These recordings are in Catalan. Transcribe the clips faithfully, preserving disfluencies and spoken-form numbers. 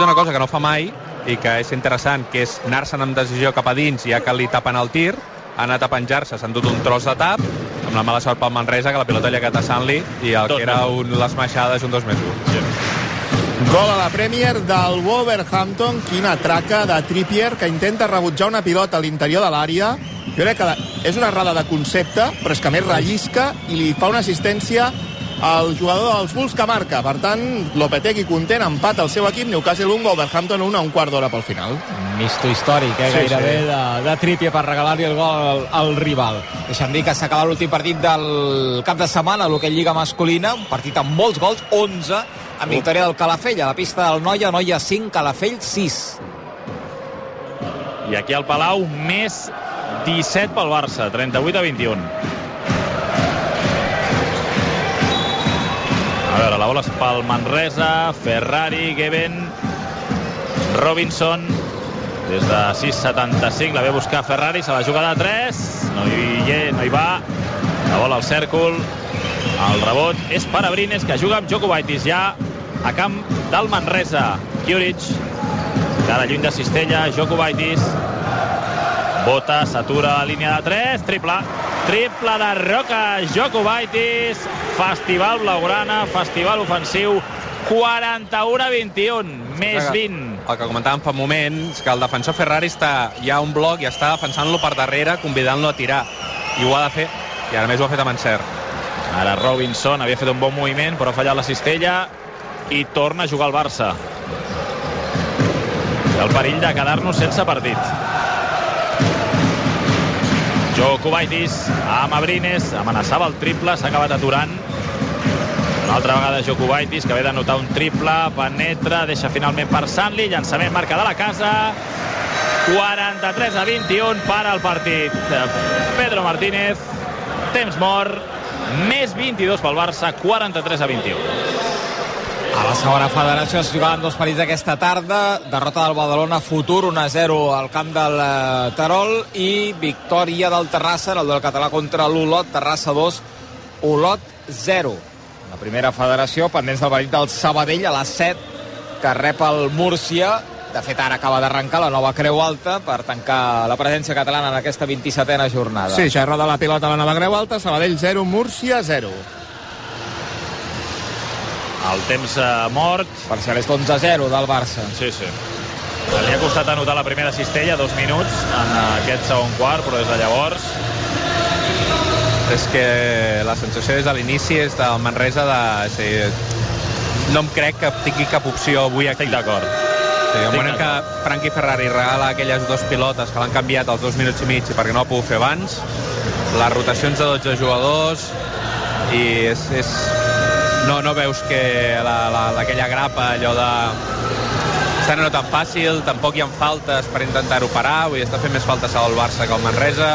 una cosa que no fa mai i que és interessant, que és anar-se'n amb decisió cap a dins, ja que li tapen el tir, ha anat a penjar-se, s'ha endut un tros de tap, amb la mala sort pel Manresa, que la pilota li ha quedat a Sant-li, i el dos que era un, l'esmaixada és un dos més un. Sí. Gol a la Premier del Wolverhampton. Quina traca de Trippier, que intenta rebutjar una pilota a l'interior de l'àrea. Jo crec que és una errada de concepte, però és que més rellisca i li fa una assistència al jugador dels Bulls que marca. Per tant, Lopetegui content, empat el seu equip, Newcastle un, Wolverhampton un, a un quart d'hora pel final. Misto històric, eh? Sí, gairebé sí. De, de Trippier per regalar-li el gol al, al rival. Deixa'm dir que s'ha acabat l'últim partit del cap de setmana, l'hoquei Lliga masculina, un partit amb molts gols, onze, amb victòria del Calafell, a la pista del Noia, Noia cinc, Calafell sis. I aquí al Palau, més disset pel Barça, trenta-vuit a vint-i-un. A veure, la bola és pel Manresa, Ferrari, Geben, Robinson, des de sis setanta-cinc, la ve a buscar Ferrari, se la juga de tres, no hi, no hi va, la bola al cèrcol, el rebot és per Abrines, que juga amb Jokubaitis ja a camp del Manresa. Kjuric, encara lluny de Cistella, Jokubaitis, bota, s'atura a la línia de tres, triple, triple de Roca, Jokubaitis, Festival Blaugrana, festival ofensiu, quaranta-u a vint-i-un, més vint. El que comentàvem fa un moment és que el defensor Ferrari està ja a un bloc i està defensant-lo per darrere, convidant-lo a tirar. I ho ha de fer, i ara més ho ha fet amb encert. Ara Robinson havia fet un bon moviment, però ha fallat la cistella i torna a jugar al Barça. El perill de quedar-nos sense partit. Jokubaitis amb Abrines, amenaçava el triple, s'ha acabat aturant. Una altra vegada Jokubaitis, que ve d'anotar un triple, penetra, deixa finalment per Sant-li, llançament marca de la casa, quaranta-tres a vint-i-un, para el partit. Pedro Martínez, temps mort, més vint-i-dos pel Barça, quaranta-tres a vint-i-un. A la segona federació es jugaven dos partits aquesta tarda, derrota del Badalona Futur un a zero al camp del Terol i victòria del Terrassa en el del català contra l'Olot, Terrassa dos, Olot zero. La primera federació, pendents del partit del Sabadell a les set, que rep el Múrcia. De fet, ara acaba d'arrencar la nova Creu Alta per tancar la presència catalana en aquesta vint-i-setena jornada. Sí, ja roda la pilota a la nova Creu Alta, Sabadell zero, Múrcia zero. El temps eh, mort. Parcial és onze a zero del Barça. Sí, sí. Li ha costat anotar la primera cistella, dos minuts en aquest segon quart, però des de llavors... És que la sensació des de l'inici és del Manresa de... Sí, no em crec que tingui cap opció avui aquí. Estic d'acord. Sí, el moment que Frankie Ferrari regala aquelles dues pilotes que l'han canviat als dos minuts i mig perquè no ho ha pogut fer abans, les rotacions de dotze jugadors, i és... és... No, no veus que la, la, aquella grapa, allò de... Està no tan fàcil, tampoc hi ha faltes per intentar-ho parar, vull dir, està fent més faltes al Barça que al Manresa.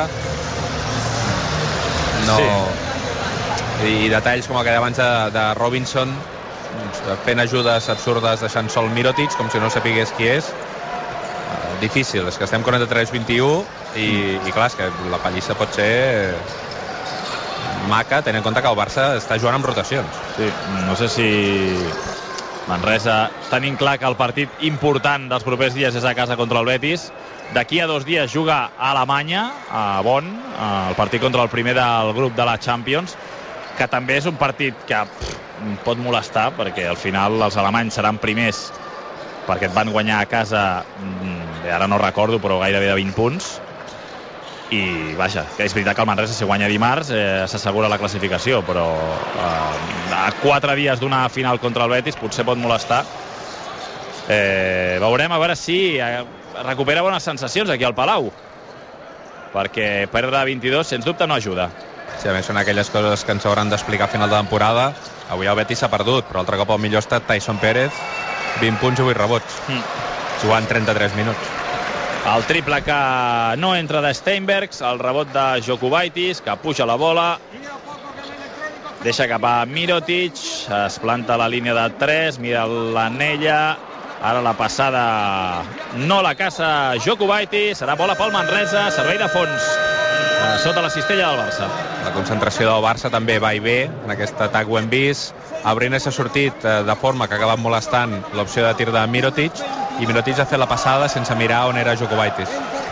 No... Sí. I detalls com el que deia abans de, de Robinson, fent ajudes absurdes deixant sol Mirotic, com si no sapigués qui és. Uh, difícil, és que estem quaranta-tres a vint-i-u i, i clar, és que la pallissa pot ser... maca, tenint en compte que el Barça està jugant amb rotacions. Sí, no sé si Manresa, tenint clar que el partit important dels propers dies és a casa contra el Betis, d'aquí a dos dies juga a Alemanya, a Bonn, el partit contra el primer del grup de la Champions, que també és un partit que pff, pot molestar, perquè al final els alemanys seran primers perquè et van guanyar a casa, ara no recordo, però gairebé de vint punts. I vaja, que és veritat que el Manresa si guanya dimarts eh, s'assegura la classificació, però eh, a quatre dies d'una final contra el Betis potser pot molestar. Eh, veurem a veure si eh, recupera bones sensacions aquí al Palau, perquè perdre vint-i-dos sens dubte no ajuda. Sí, a més són aquelles coses que ens hauran d'explicar a final de temporada. Avui el Betis s'ha perdut, però altre cop el millor ha estat Tyson Pérez, vint punts i vuit rebots, mm. jugant trenta-tres minuts. El triple que no entra de Steinbergs, el rebot de Jokubaitis, que puja la bola, deixa cap a Mirotic, es planta a la línia de tres, mira l'anella, ara la passada no la caça Jokubaitis, serà bola pel Manresa, servei de fons, sota la cistella del Barça. La concentració del Barça també va i ve, en aquest atac ho hem vist. Abrines ha sortit de forma que ha acabat molestant l'opció de tir de Mirotic, i Mirotic ha fet la passada sense mirar on era Jokubaitis.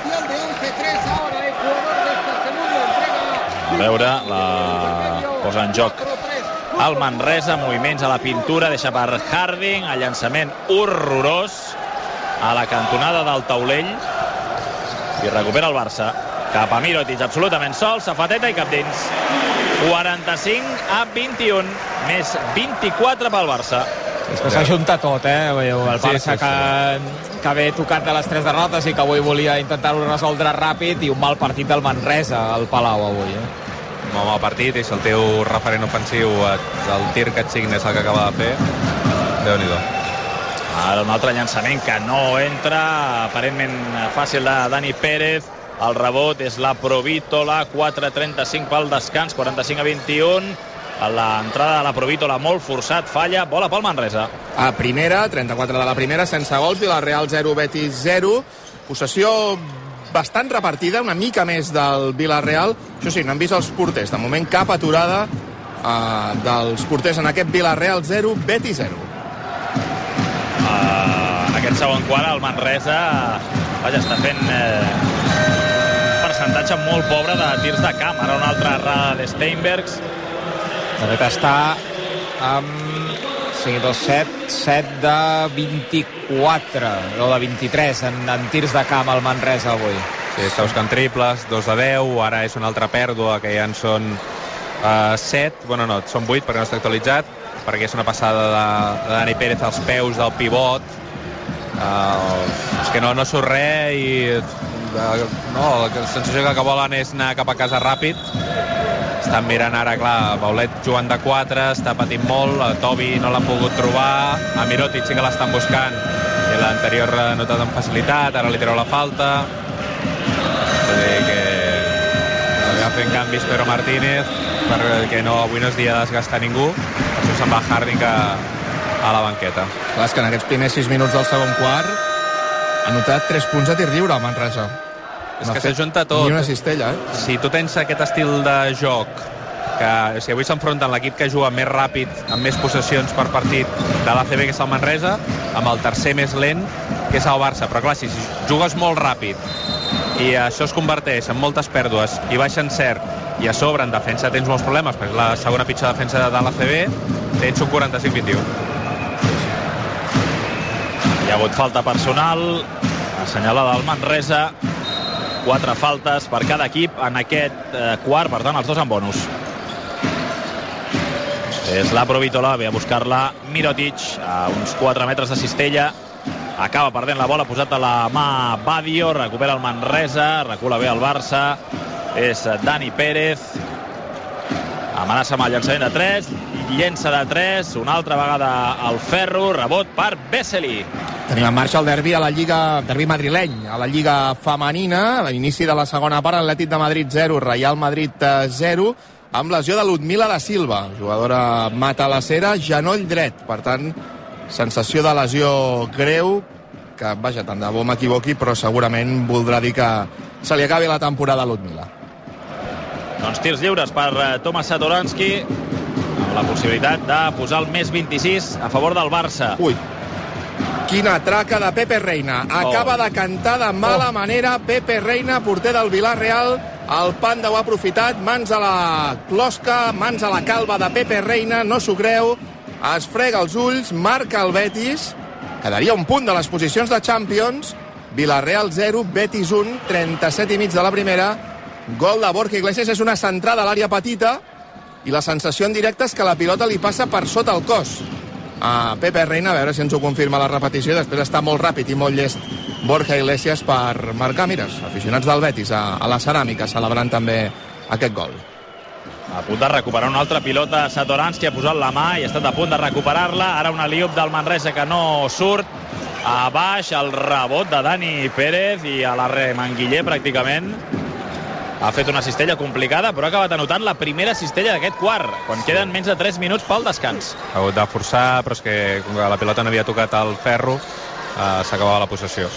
A veure, la posa en joc el Manresa, moviments a la pintura, deixa per Harding, el llançament horrorós a la cantonada del taulell i recupera el Barça cap a Mirotic, absolutament sol, safateta i cap dins. quaranta-cinc a vint-i-un, més vint-i-quatre pel Barça. És que s'ajunta tot, eh? El Barça sí, sí, sí. Que, que ve tocat de les tres derrotes i que avui volia intentar-ho resoldre ràpid, i un mal partit del Manresa al Palau avui, eh? Un mal partit, i si el teu referent ofensiu, el tir que et signa és el que acaba de fer, Déu-n'hi-do. Ara un altre llançament que no entra, aparentment fàcil de Dani Pérez. El rebot és la Provítola, quatre trenta-cinc pel descans, quaranta-cinc a vint-i-un. L'entrada de la Provítola molt forçat, falla, bola pel Manresa. A primera, trenta-quatre de la primera, sense gols, Villarreal zero, Betis zero. Possessió bastant repartida, una mica més del Villarreal. Això sí, no han vist els porters. De moment cap aturada uh, dels porters en aquest Villarreal zero, Betis zero. Uh, en aquest segon quart el Manresa vaja, està fent eh, un percentatge molt pobre de tirs de camp. Ara una altra errada de Steinbergs. De fet està amb cinc, dos, set, set de vint-i-quatre o de vint-i-tres en, en tirs de camp al Manresa avui. Sí, està buscant triples, dos de deu, ara és una altra pèrdua, que ja en són uh, set, bueno no, són vuit perquè no està actualitzat, perquè és una passada de, de Dani Pérez als peus del pivot. Uh, és que no, no surt res i uh, no, la sensació que, que volen és anar cap a casa ràpid. Estan mirant ara, clar, Baulet jugant de quatre, està patint molt, a Tobi no l'han pogut trobar, a Mirotic sí que l'estan buscant i l'anterior ha notat amb facilitat, ara li treu la falta. És a dir que va fent canvis Pedro Martínez, perquè no, avui no és dia de desgastar ningú, per això se'n va Harding a, a la banqueta. Clar, és que en aquests primers sis minuts del segon quart ha notat tres punts de tir lliure al Manresa. És no que s'ajunta tot. Ni una cistella, eh? Si tu tens aquest estil de joc, que o sigui, avui s'enfronten l'equip que juga més ràpid, amb més possessions per partit de l'A C B, que és el Manresa, amb el tercer més lent, que és el Barça. Però clar, si jugues molt ràpid i això es converteix en moltes pèrdues i baixen cert, i a sobre en defensa tens molts problemes, perquè és la segona pitjor defensa de l'A C B, tens un quaranta-cinc a vint-i-u. Hi ha hagut falta personal assenyalada al Manresa, quatre faltes per cada equip en aquest eh, quart, per tant els dos en bonus. És la Provítola, ve a buscar-la Mirotic a uns quatre metres de cistella, acaba perdent la bola, posat a la mà Badio, recupera el Manresa, recula bé el Barça, és Dani Pérez, amenaça amb el llançament de tres, llença de tres, una altra vegada al ferro, rebot per Vesely. Tenim en marxa el derbi a la Lliga, derbi madrileny, a la Lliga femenina, a l'inici de la segona part, Atlètic de Madrid zero, Real Madrid zero, amb lesió de Ludmila da Silva, jugadora matalassera, genoll dret, per tant, sensació de lesió greu, que, vaja, tant de bo m'equivoqui, però segurament voldrà dir que se li acabi la temporada a Ludmila. Doncs tirs lliures per Tomas Satoranski, amb la possibilitat de posar el més vint-i-sis a favor del Barça. Ui, quina traca de Pepe Reina. Acaba oh. de cantar de mala oh. manera Pepe Reina, porter del Villarreal. El Panda ho ha aprofitat, mans a la closca, mans a la calva de Pepe Reina, no s'ho creu, es frega els ulls, marca el Betis, quedaria un punt de les posicions de Champions. Villarreal zero, Betis un, trenta-set i mig de la primera. Gol de Borja Iglesias, és una centrada a l'àrea petita i la sensació en directe és que la pilota li passa per sota el cos a Pepe Reina, a veure si ens ho confirma la repetició. Després està molt ràpid i molt llest Borja Iglesias per marcar, mires, aficionats del Betis a, a la ceràmica celebrant també aquest gol. A punt de recuperar una altra pilota Satoranski, ha posat la mà i ha estat a punt de recuperar-la. Ara una liup del Manresa que no surt. A baix el rebot de Dani Pérez i a la remanguiller pràcticament. Ha fet una cistella complicada, però ha acabat anotant la primera cistella d'aquest quart, quan queden menys de tres minuts pel descans. Ha hagut de forçar, però és que com que la pilota no havia tocat el ferro, eh, s'acabava la possessió.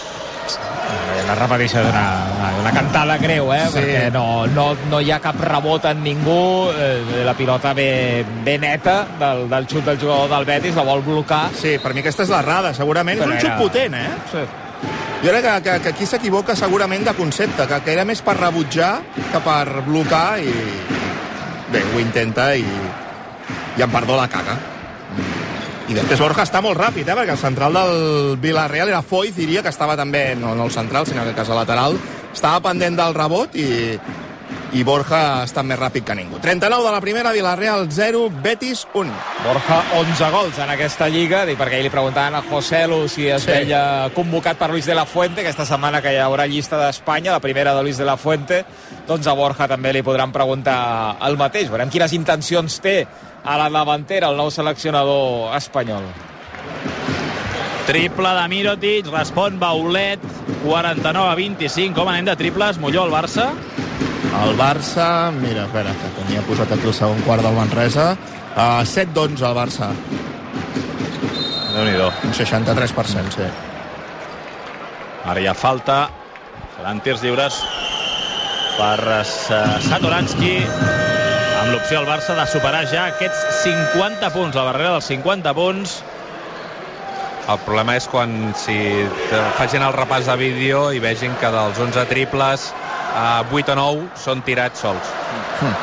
La repetició d'una una cantada greu, eh? Sí. Perquè no, no, no hi ha cap rebot en ningú, eh, la pilota ve, ve neta del, del xut del jugador del Betis, la vol blocar. Sí, per mi aquesta és l'errada, segurament. Però és un xut era... potent, eh? Sí. Jo crec que, que, que aquí s'equivoca segurament de concepte, que, que era més per rebutjar que per blocar, i bé, ho intenta i, i en perdó la caga. I després Borja està molt ràpid, eh? Perquè el central del Villarreal era Foyth, diria que estava també, no, no el central, sinó que casa lateral, estava pendent del rebot i, i Borja està més ràpid que ningú. trenta-nou de la primera, Villarreal zero, Betis un. Borja, onze gols en aquesta lliga, dic, perquè ahir li preguntaven a José Lu si es sí. veia convocat per Luis de la Fuente, aquesta setmana que hi haurà llista d'Espanya, la primera de Luis de la Fuente, doncs a Borja també li podran preguntar el mateix. Veurem quines intencions té a la davantera el nou seleccionador espanyol. Triple de Mirotic, respon Baulet, quaranta-nou a vint-i-cinc. Com anem de triples, Molló, el Barça? El Barça, mira, espera, que tenia posat aquí el segon quart del Manresa, uh, set d'onze el Barça. Déu-n'hi-do. Un seixanta-tres per cent, sí. Ara hi ha falta, seran tirs lliures per Satoranski, amb l'opció al Barça de superar ja aquests cinquanta punts, la barrera dels cinquanta punts. El problema és quan si facin el repàs de vídeo i vegin que dels onze triples a vuit o nou són tirats sols. Mm.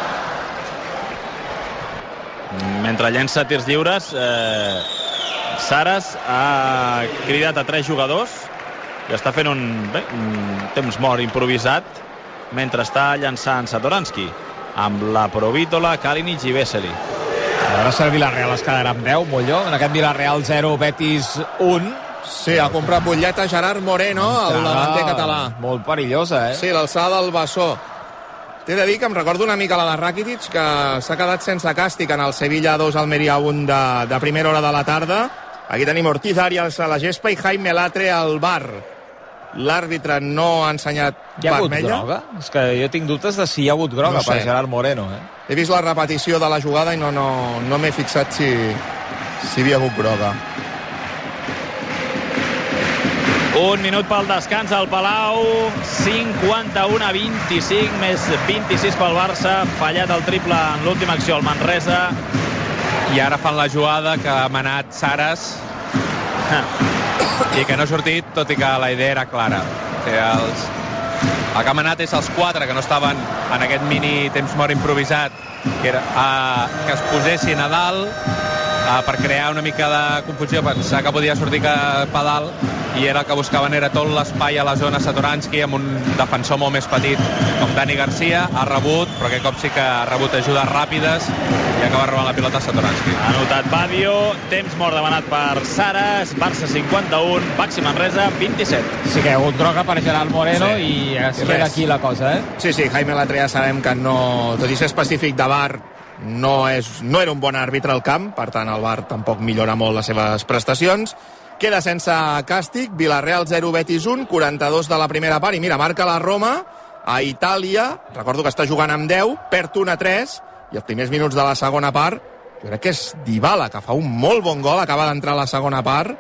Mentre llença tirs lliures, eh, Saras ha cridat a tres jugadors i està fent un, bé, un temps mort improvisat mentre està llançant Satoranski amb la Provítola, Kalinic i Vesely. Ara si el Villarreal es quedarà amb deu, Molló, en aquest Villarreal zero, Betis un. Sí, ha comprat butlleta Gerard Moreno, el davanter català. Molt perillosa, eh? Sí, l'alçada del bessó. T'he de dir que em recordo una mica la de Rakitic, que s'ha quedat sense càstig en el Sevilla dos, Almeria un de, de primera hora de la tarda. Aquí tenim Ortiz Arias a la gespa i Jaime Latre al bar. L'àrbitre no ha ensenyat vermella. Hi ha hagut groga? És que jo tinc dubtes de si hi ha hagut groga no sé. Per Gerard Moreno, eh? He vist la repetició de la jugada i no, no, no m'he fixat si, si hi havia hagut groga. Un minut pel descans al Palau, cinquanta-un a vint-i-cinc, més vint-i-sis pel Barça, fallat el triple en l'última acció al Manresa. I ara fan la jugada que ha manat Saras i que no ha sortit, tot i que la idea era clara. Que els... el que ha manat és els quatre que no estaven en aquest mini temps mort improvisat, que era a... que es posessin a dalt a... per crear una mica de confusió, pensar que podia sortir cap a dalt, i era el que buscaven era tot l'espai a la zona Satoranski amb un defensor molt més petit com Dani Garcia. Ha rebut, però aquest cop sí que ha rebut ajudes ràpides i acaba rebant la pilota Satoranski. Ha anotat Badio, temps mort demanat per Saras, Barça cinquanta-un, Baxi Manresa vint-i-set. Sí que hi ha hagut groga per Gerard Moreno, sí. I es I queda aquí la cosa, eh? Sí, sí, Jaime Latre ja sabem que no, tot i ser específic de V A R, no, és, no era un bon àrbitre al camp, per tant el V A R tampoc millora molt les seves prestacions. Queda sense càstig, Villarreal zero, Betis un, quaranta-dos de la primera part, i mira, marca la Roma a Itàlia, recordo que està jugant amb deu, perd un a tres, i els primers minuts de la segona part, jo crec que és Dybala, que fa un molt bon gol, acaba d'entrar a la segona part,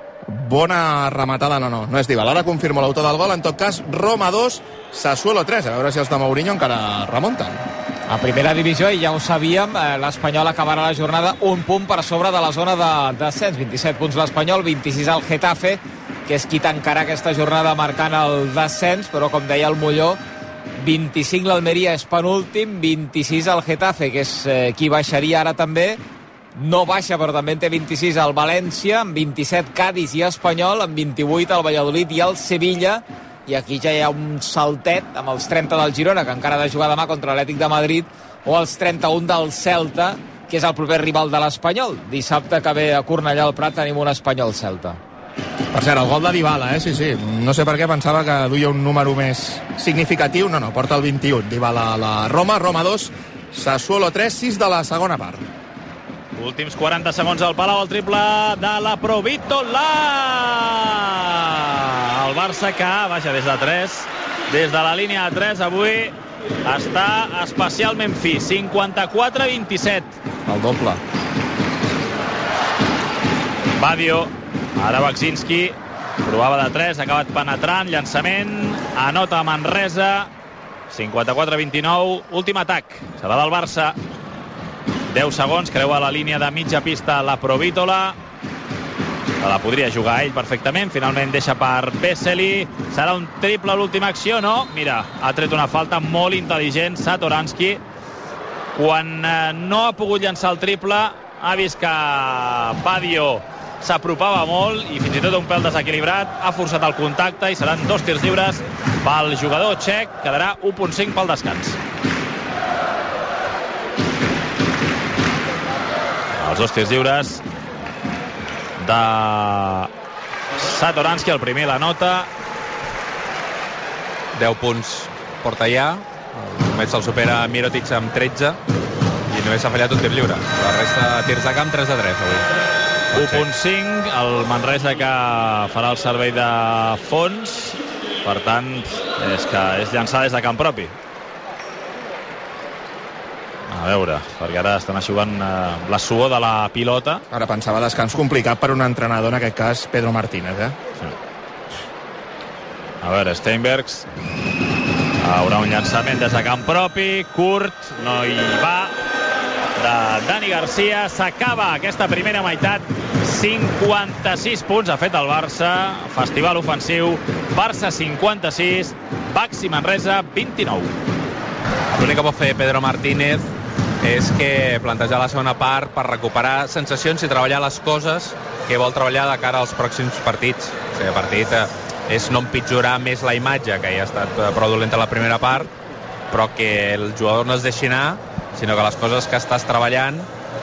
bona rematada, no, no, no és Dybala, ara confirmo l'autor del gol, en tot cas, Roma dos, Sassuolo tres, a veure si els de Mourinho encara remunten. A primera divisió, i ja ho sabíem, l'Espanyol acabarà la jornada un punt per sobre de la zona de descens. vint-i-set punts l'Espanyol, vint-i-sis al Getafe, que és qui tancarà aquesta jornada marcant el descens, però com deia el Molló, vint-i-cinc l'Almeria és penúltim, vint-i-sis al Getafe, que és eh, qui baixaria ara també. No baixa, però també en té vint-i-sis al València, amb vint-i-set Cádiz i Espanyol, amb vint-i-vuit el Valladolid i el Sevilla. I aquí ja hi ha un saltet amb els trenta del Girona, que encara ha de jugar demà contra l'Atlètic de Madrid, o els trenta-un del Celta, que és el proper rival de l'Espanyol. Dissabte que ve a Cornellà al Prat tenim un Espanyol-Celta. Per cert, el gol de Dybala, eh? Sí, sí. No sé per què pensava que duia un número més significatiu. No, no, porta el vint-i-un. Dybala a la Roma, Roma dos, Sassuolo tres, sis de la segona part. Últims quaranta segons al Palau, el triple de la Provítola. El Barça que baixa des de tres, des de la línia de tres, avui està especialment fi. cinquanta-quatre a vint-i-set. El doble. Badio, ara Baksinski, provava de tres, ha acabat penetrant, llançament, anota Manresa, cinquanta-quatre a vint-i-nou, últim atac, serà del Barça, deu segons, creua la línia de mitja pista la Provítola, la podria jugar ell perfectament, finalment deixa per Vesely, serà un triple l'última acció, no? Mira, ha tret una falta molt intel·ligent Satoranski, quan eh, no ha pogut llançar el triple, ha vist que Badio s'apropava molt i fins i tot un pèl desequilibrat, ha forçat el contacte i seran dos tirs lliures pel jugador txec, quedarà u punt cinc pel descans. Els dos tirs lliures de Satoranski, el primer la nota, deu punts porta ja, només se'l supera Mirotic amb tretze i només s'ha fallat un tir lliure, la resta de tirs de camp tres a tres avui. u punt cinc, el Manresa que farà el servei de fons, per tant és que és llançar des de camp propi. A veure, perquè ara estan aixugant eh, la suor de la pilota. Ara pensava descans complicat per un entrenador, en aquest cas Pedro Martínez, eh? Sí. A veure, Steinbergs haurà un llançament des de camp propi, curt, no hi va, de Dani Garcia. S'acaba aquesta primera meitat, cinquanta-sis punts ha fet el Barça, festival ofensiu, Barça cinquanta-sis, Baxi Manresa vint-i-nou. L'únic que pot fer Pedro Martínez és que plantejar la segona part per recuperar sensacions i treballar les coses que vol treballar de cara als pròxims partits. O sigui, el partit eh, és no empitjorar més la imatge, que ja ha estat prou dolenta la primera part, però que el jugador no es deixi anar, sinó que les coses que estàs treballant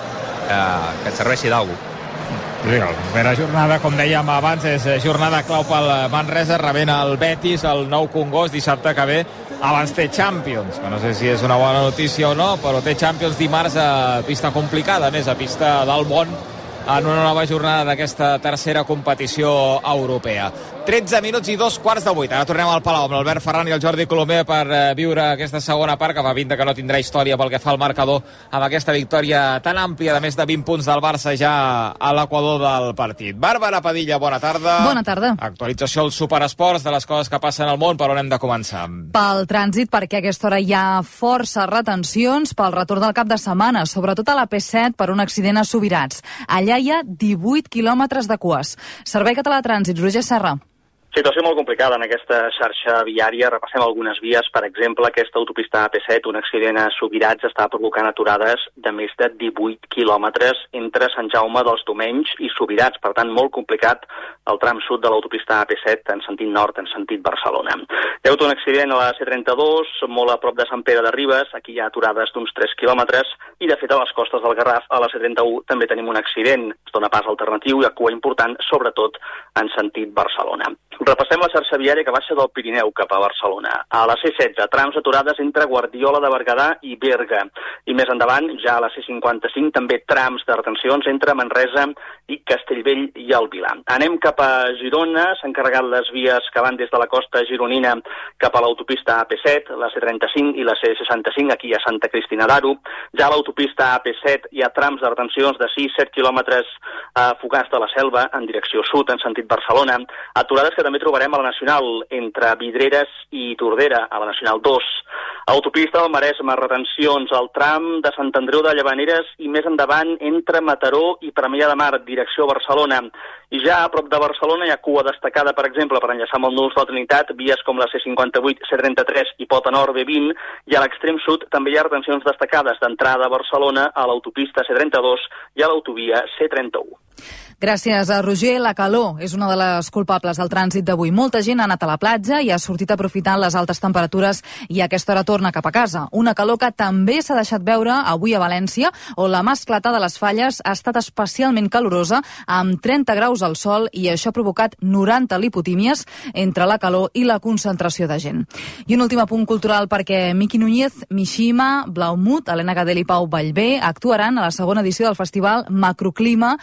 eh, que et serveixi d'algú. Sí, la primera jornada, com dèiem abans, és jornada clau pel Manresa, rebent el Betis, el Nou Congost, dissabte que ve. Abans té Champions, que no sé si és una bona notícia o no, però té Champions dimarts a pista complicada, més a pista del món, en una nova jornada d'aquesta tercera competició europea. tretze minuts i dos quarts de vuit. Ara tornem al Palau amb l'Albert Ferran i el Jordi Colomer per eh, viure aquesta segona part, que fa pinta que no tindrà història pel que fa al marcador amb aquesta victòria tan àmplia de més de vint punts del Barça ja a l'equador del partit. Bàrbara Padilla, bona tarda. Bona tarda. Actualització al Superesports de les coses que passen al món, per on hem de començar? Pel trànsit, perquè a aquesta hora hi ha força retencions pel retorn del cap de setmana, sobretot a la P set per un accident a Subirats. Allà hi ha divuit quilòmetres de cues. Servei Català de Trànsit, Roger Serra. Situació molt complicada en aquesta xarxa viària. Repassem algunes vies. Per exemple, aquesta autopista A P set, un accident a Subirats, està provocant aturades de més de divuit quilòmetres entre Sant Jaume dels Domenys i Subirats. Per tant, molt complicat el tram sud de l'autopista A P set en sentit nord, en sentit Barcelona. Hi ha hagut un accident a la C trenta-dos, molt a prop de Sant Pere de Ribes. Aquí hi ha aturades d'uns tres quilòmetres. I, de fet, a les costes del Garraf, a la C trenta-u, també tenim un accident. Es dona pas alternatiu i a cua important, sobretot en sentit Barcelona. Repassem la xarxa viària que baixa del Pirineu cap a Barcelona. A la C setze, trams aturades entre Guardiola de Berguedà i Berga. I més endavant, ja a la C cinquanta-cinc, també trams de retencions entre Manresa i Castellvell i el Vilar. Anem cap a Girona, s'han carregat les vies que van des de la costa gironina cap a l'autopista A P set, la C trenta-cinc i la C seixanta-cinc, aquí a Santa Cristina d'Aro. Ja a l'autopista A P set hi ha trams de retencions de sis a set quilòmetres a Fogars de la Selva, en direcció sud, en sentit Barcelona. Aturades que també trobarem a la Nacional, entre Vidreres i Tordera, a la Nacional dos. Autopista del Maresme, retencions al tram de Sant Andreu de Llavaneres i més endavant entre Mataró i Premià de Mar, direcció Barcelona. I ja a prop de Barcelona hi ha cua destacada, per exemple, per enllaçar amb el Nuls de la Trinitat, vies com la C cinquanta-vuit, C trenta-tres i Pota Nord B vint, i a l'extrem sud també hi ha retencions destacades d'entrada a Barcelona a l'autopista C trenta-dos i a l'autovia C trenta-u. Gràcies a Roger. La calor és una de les culpables del trànsit d'avui. Molta gent ha anat a la platja i ha sortit aprofitant les altes temperatures i a aquesta hora torna cap a casa. Una calor que també s'ha deixat veure avui a València, on la masclata de les Falles ha estat especialment calorosa, amb trenta graus al sol, i això ha provocat noranta lipotímies entre la calor i la concentració de gent. I un últim apunt cultural, perquè Miki Núñez, Mishima, Blaumut, Helena Gadel i Pau Vallvé actuaran a la segona edició del festival Macroclima a Can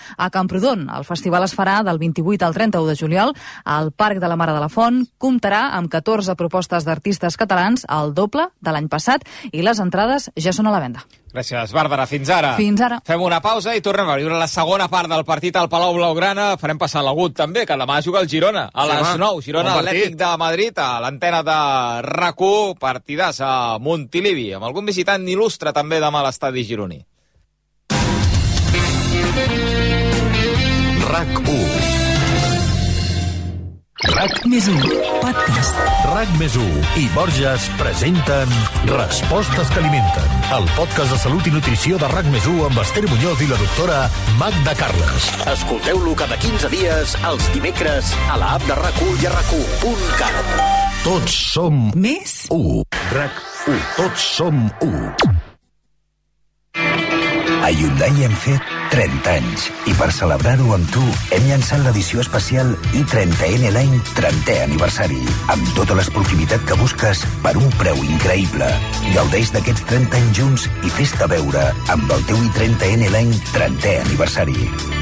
Camprodon. El festival es farà del vint-i-vuit al trenta-u de juliol al Parc de la Mare de la Font. Comptarà amb catorze propostes d'artistes catalans, el doble de l'any passat, i les entrades ja són a la venda. Gràcies, Bàrbara. Fins ara. Fins ara. Fem una pausa i tornem a viure la segona part del partit al Palau Blaugrana. Farem passar l'agut també, que demà juga el Girona. A les sí, nou, Girona Atlètic de Madrid, a l'antena de R A C u, partidàs a Montilivi, amb algun visitant il·lustre també demà a l'estadi gironí. R A C u. R A C més u, podcast. R A C més u i Borges presenten Respostes que alimenten, el podcast de salut i nutrició de R A C més u amb Esther Muñoz i la doctora Magda Carles. Escolteu-lo cada quinze dies, els dimecres, a la app de R A C u i a R A C u punt cat. Tots som més u. R A C u. Tots som u. A Hyundai hem fet trenta anys i per celebrar-ho amb tu hem llançat l'edició especial i trenta ena l'any trentè aniversari amb tota l'esportivitat que busques per un preu increïble. Gaudeix d'aquests trenta anys junts i fes-te veure amb el teu i trenta ena l'any trentè aniversari.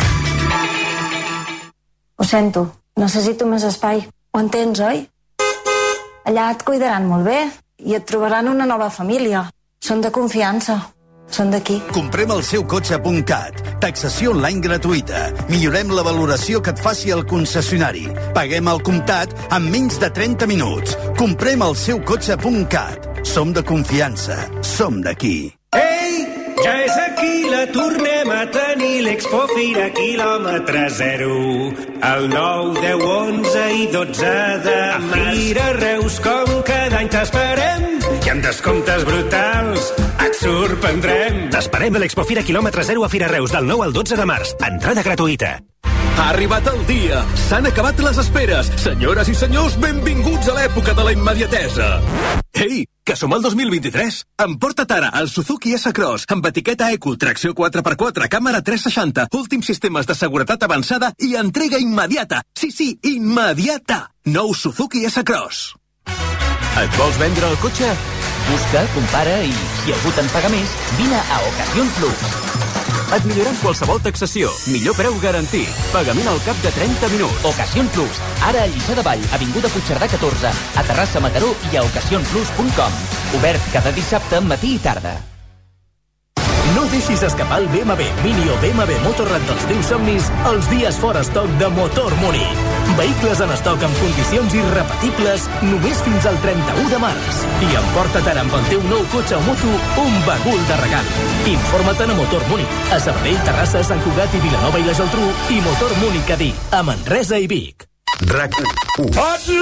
Ho sento, necessito més espai. Ho entens, oi? Allà et cuidaran molt bé i et trobaran una nova família. Són de confiança. Són d'aquí. Comprem el seu cotxe punt cat. Taxació online gratuïta. Millorem la valoració que et faci el concessionari. Paguem al comptat en menys de trenta minuts. Comprem el seu cotxe punt cat. Som de confiança. Som d'aquí. Ei, ja és aquí, la tornem a tenir, l'Expo Fira quilòmetre zero. El nou, deu, onze i dotze de març. A Fira Reus, com cada any t'esperem, i amb descomptes brutals et sorprendrem. T'esperem a l'Expo Fira quilòmetre zero a Fira Reus, del nou al dotze de març. Entrada gratuïta. Ha arribat el dia. S'han acabat les esperes. Senyores i senyors, benvinguts a l'època de la immediatesa. Ei, que som al dos mil vint-i-tres. Emporta't ara el Suzuki S-Cross amb etiqueta Eco, tracció quatre per quatre, càmera tres seixanta, últims sistemes de seguretat avançada i entrega immediata. Sí, sí, immediata. Nou Suzuki S-Cross. Et vols vendre el cotxe? Busca, compara i, si algú te'n paga més, vine a Ocasión Plus. Et millorem qualsevol taxació. Millor preu garantit. Pagament al cap de trenta minuts. Ocasión Plus. Ara a Lliçà de Vall, avinguda Puigcerdà catorze, a Terrassa, Mataró i a ocasión plus punt com. Obert cada dissabte, matí i tarda. No deixis escapar el B M W Mini o B M W Motorrad dels teus somnis els dies fora estoc de Motor Múnich. Vehicles en estoc amb condicions irrepetibles només fins al trenta-u de març. I emporta't ara amb el teu nou cotxe o moto un bagul de regal. Informa't a Motor Múnich, a Sabadell, Terrassa, Sant Cugat i Vilanova i la Geltrú i Motor Múnich Cadí, a Manresa i Vic. R A C u.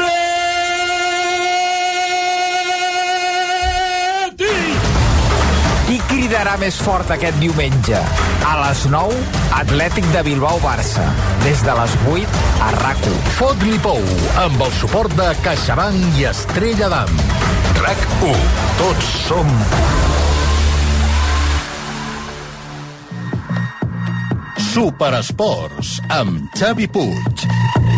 Qui cridarà més fort aquest diumenge? A les nou, Atlètic de Bilbao-Barça. Des de les vuit, a R A C u. Fot-li pou, amb el suport de CaixaBank i Estrella d'Am. R A C u. Tots som Superesports, amb Xavi Puig.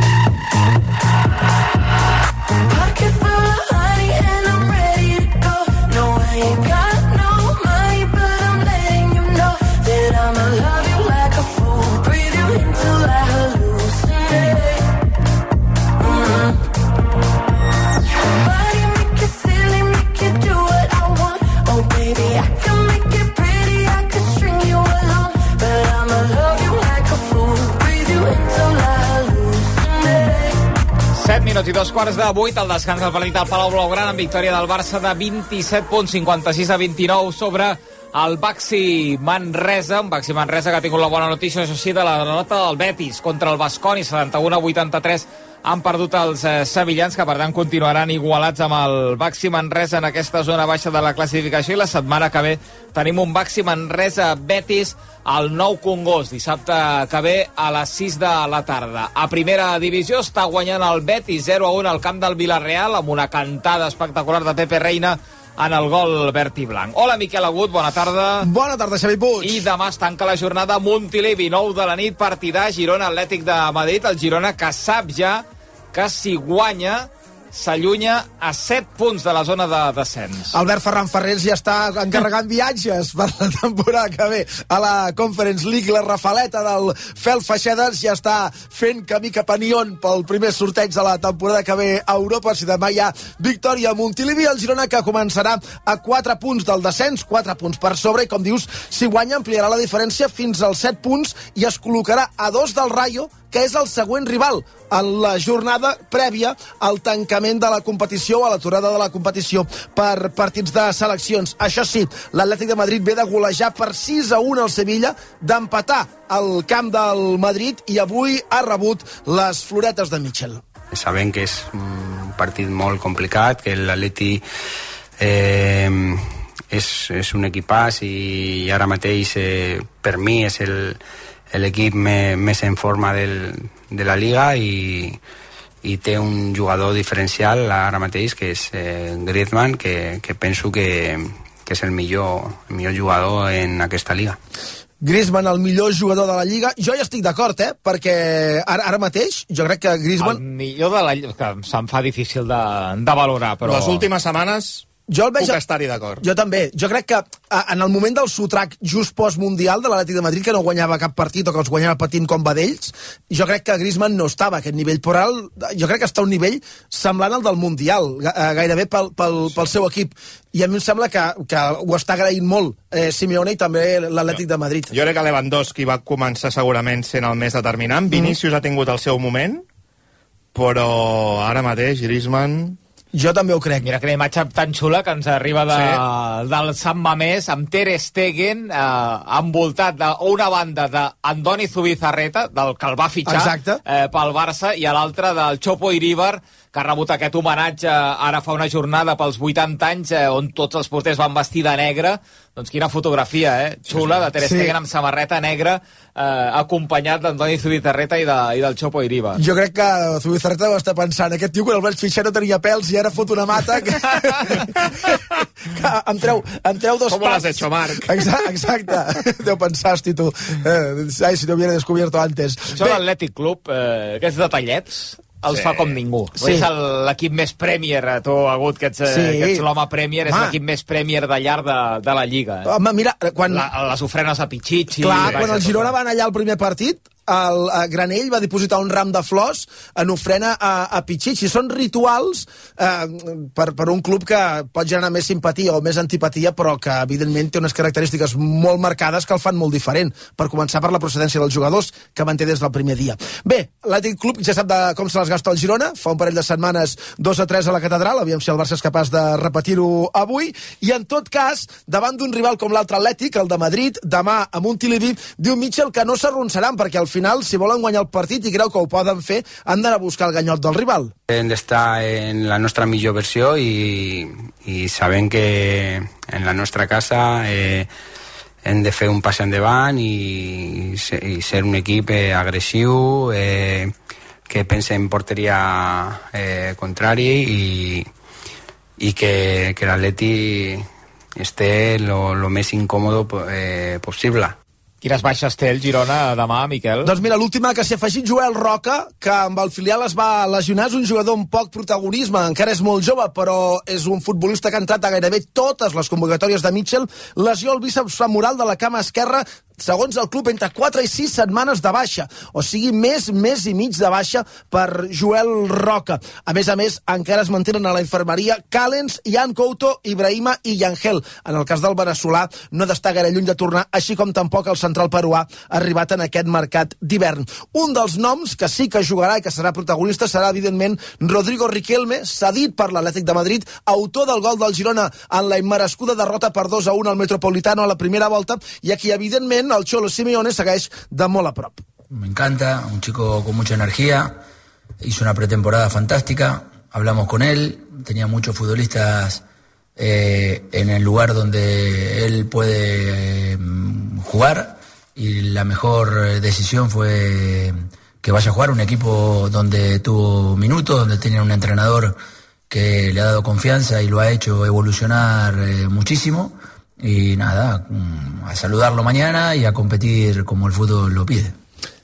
set minuts i dos quarts de vuit, el descans del partit al Palau Blaugrana amb victòria del Barça de vint-i-set punts, cinquanta-sis a vint-i-nou sobre el Baxi Manresa, un Baxi Manresa que ha tingut la bona notícia, això sí, de la derrota del Betis contra el Baskonia, setanta-u a vuitanta-tres han perdut els eh, sevillans, que per tant continuaran igualats amb el Baxi Manresa en aquesta zona baixa de la classificació, i la setmana que ve tenim un Baxi Manresa Betis al Nou Congost, dissabte que ve a les sis de la tarda. A primera divisió està guanyant el Betis zero a un al camp del Villarreal amb una cantada espectacular de Pepe Reina en el gol verd i blanc. Hola, Miquel Agut, bona tarda. Bona tarda, Xavi Puig. I demà es tanca la jornada a Montilivi, nou de la nit, partidar Girona Atlètic de Madrid. El Girona que sap ja que si guanya s'allunya a set punts de la zona de descens. Albert Ferran Ferrés ja està encarregant viatges per la temporada que ve a la Conference League. La Rafaleta del Fel Feixedes ja està fent camí cap a Nyon pel primer sorteig de la temporada que ve a Europa. Si demà hi ha victòria a Montilivi, el Girona que començarà a quatre punts del descens, quatre punts per sobre, i com dius, si guanya ampliarà la diferència fins als set punts i es col·locarà a dos del Rayo, que és el següent rival en la jornada prèvia al tancament de la competició o a l'aturada de la competició per partits de seleccions. Això sí, l'Atlètic de Madrid ve de golejar per sis a un al Sevilla, d'empatar al camp del Madrid i avui ha rebut les floretes de Michel. Sabem que és un partit molt complicat, que l'Atleti eh, és, és un equipàs i ara mateix eh, per mi és el l'equip més en forma del, de la Liga i, i té un jugador diferencial ara mateix, que és eh, Griezmann, que, que penso que, que és el millor, el millor jugador en aquesta Liga. Griezmann, el millor jugador de la Lliga. Jo ja estic d'acord, eh? Perquè ara, ara mateix jo crec que Griezmann... El millor de la Lliga, que se'm fa difícil de, de valorar, però... Les últimes setmanes... Jo el veig... Puc estar-hi d'acord. Jo també. Jo crec que en el moment del sotrac just post-mundial de l'Atlètic de Madrid, que no guanyava cap partit o que els guanyava patint com vedells, jo crec que Griezmann no estava a aquest nivell, però el, jo crec que està a un nivell semblant al del Mundial, gairebé pel, pel, pel seu equip. I a mi em sembla que, que ho està agraint molt eh, Simeone i també l'Atlètic de Madrid. Jo crec que Lewandowski va començar segurament sent el més determinant. Vinícius mm. ha tingut el seu moment, però ara mateix Griezmann... Jo també ho crec. Mira quina imatge tan xula que ens arriba de, sí. del Sant Mamés, amb Ter Stegen eh, envoltat d'una banda d'Andoni Zubizarreta, del que el va fitxar eh, pel Barça, i a l'altra del Chopo Iríbar, que ha rebut aquest homenatge ara fa una jornada pels vuitanta anys, eh, on tots els porters van vestir de negre. Doncs quina fotografia, eh? Xula, de Ter Stegen sí. amb samarreta negra, eh, acompanyat d'Andoni Zubizarreta i, de, i del Chopo Iríbar. Jo crec que Zubizarreta va estar pensant, aquest tio quan el vaig fitxar no tenia pèls i ara fot una mata que, que em, treu, em treu dos pats. Com l'has hecho, Marc? Exacte, exacte. Deu pensar, hosti, tu. Eh, ai, si no hubiera descubierto antes. Això de l'Atlètic Club, eh, aquests detallets, els sí. fa com ningú. Sí. És l'equip més Premier, tu, Agut, que ets, sí. que ets l'home Premier, és l'equip més Premier de llarg de, de la Lliga. Eh? Home, mira, quan... La, les ofrenes a Pichichi... Clar, quan el Girona va anar allà al primer partit, el Granell va dipositar un ram de flors en ofrena a, a Pichichi. Són rituals eh, per, per un club que pot generar més simpatia o més antipatia, però que evidentment té unes característiques molt marcades que el fan molt diferent. Per començar per la procedència dels jugadors, que manté des del primer dia. Bé, l'Atlètic Club ja sap de com se les gasta el Girona, fa un parell de setmanes dos a tres a la Catedral, aviam si el Barça és capaç de repetir-ho avui, i en tot cas, davant d'un rival com l'altre Atlètic, el de Madrid, demà a Montilivi, diu Michel que no s'arronsaran, perquè al final final, si volen guanyar el partit i creu que ho poden fer, han d'anar a buscar el ganyot del rival. Hem d'estar en la nostra millor versió i, i sabem que en la nostra casa eh, hem de fer un pas endavant i, i ser un equip eh, agressiu, eh, que pensa en porteria eh, contrari i, i que, que l'Atleti esté lo, lo més incòmodo eh, possible. Quines baixes té el Girona demà, Miquel? Doncs mira, l'última que s'hi ha afegit Joel Roca, que amb el filial es va lesionar, és un jugador amb poc protagonisme, encara és molt jove, però és un futbolista que ha entrat a gairebé totes les convocatòries de Mitchell. Lesió al bíceps femoral de la cama esquerra, segons el club, entre quatre i sis setmanes de baixa, o sigui, més, més i mig de baixa per Joel Roca. A més a més, encara es mantenen a la infermeria Callens, Jan Couto, Ibrahima i Yangel. En el cas del veneçolà, no d'estar gaire lluny de tornar, així com tampoc el central peruà ha arribat en aquest mercat d'hivern. Un dels noms que sí que jugarà i que serà protagonista serà, evidentment, Rodrigo Riquelme, cedit per l'Atlètic de Madrid, autor del gol del Girona en la immerescuda derrota per dos a un al Metropolitano a la primera volta, i aquí, evidentment, el Cholo Simeone segueix de molt a prop. Me encanta, un chico con mucha energía, hizo una pretemporada fantástica, hablamos con él, tenía muchos futbolistas eh, en el lugar donde él puede eh, jugar, y la mejor decisión fue que vaya a jugar un equipo donde tuvo minutos, donde tenía un entrenador que le ha dado confianza y lo ha hecho evolucionar eh, muchísimo. Y nada, a saludarlo mañana y a competir como el fútbol lo pide.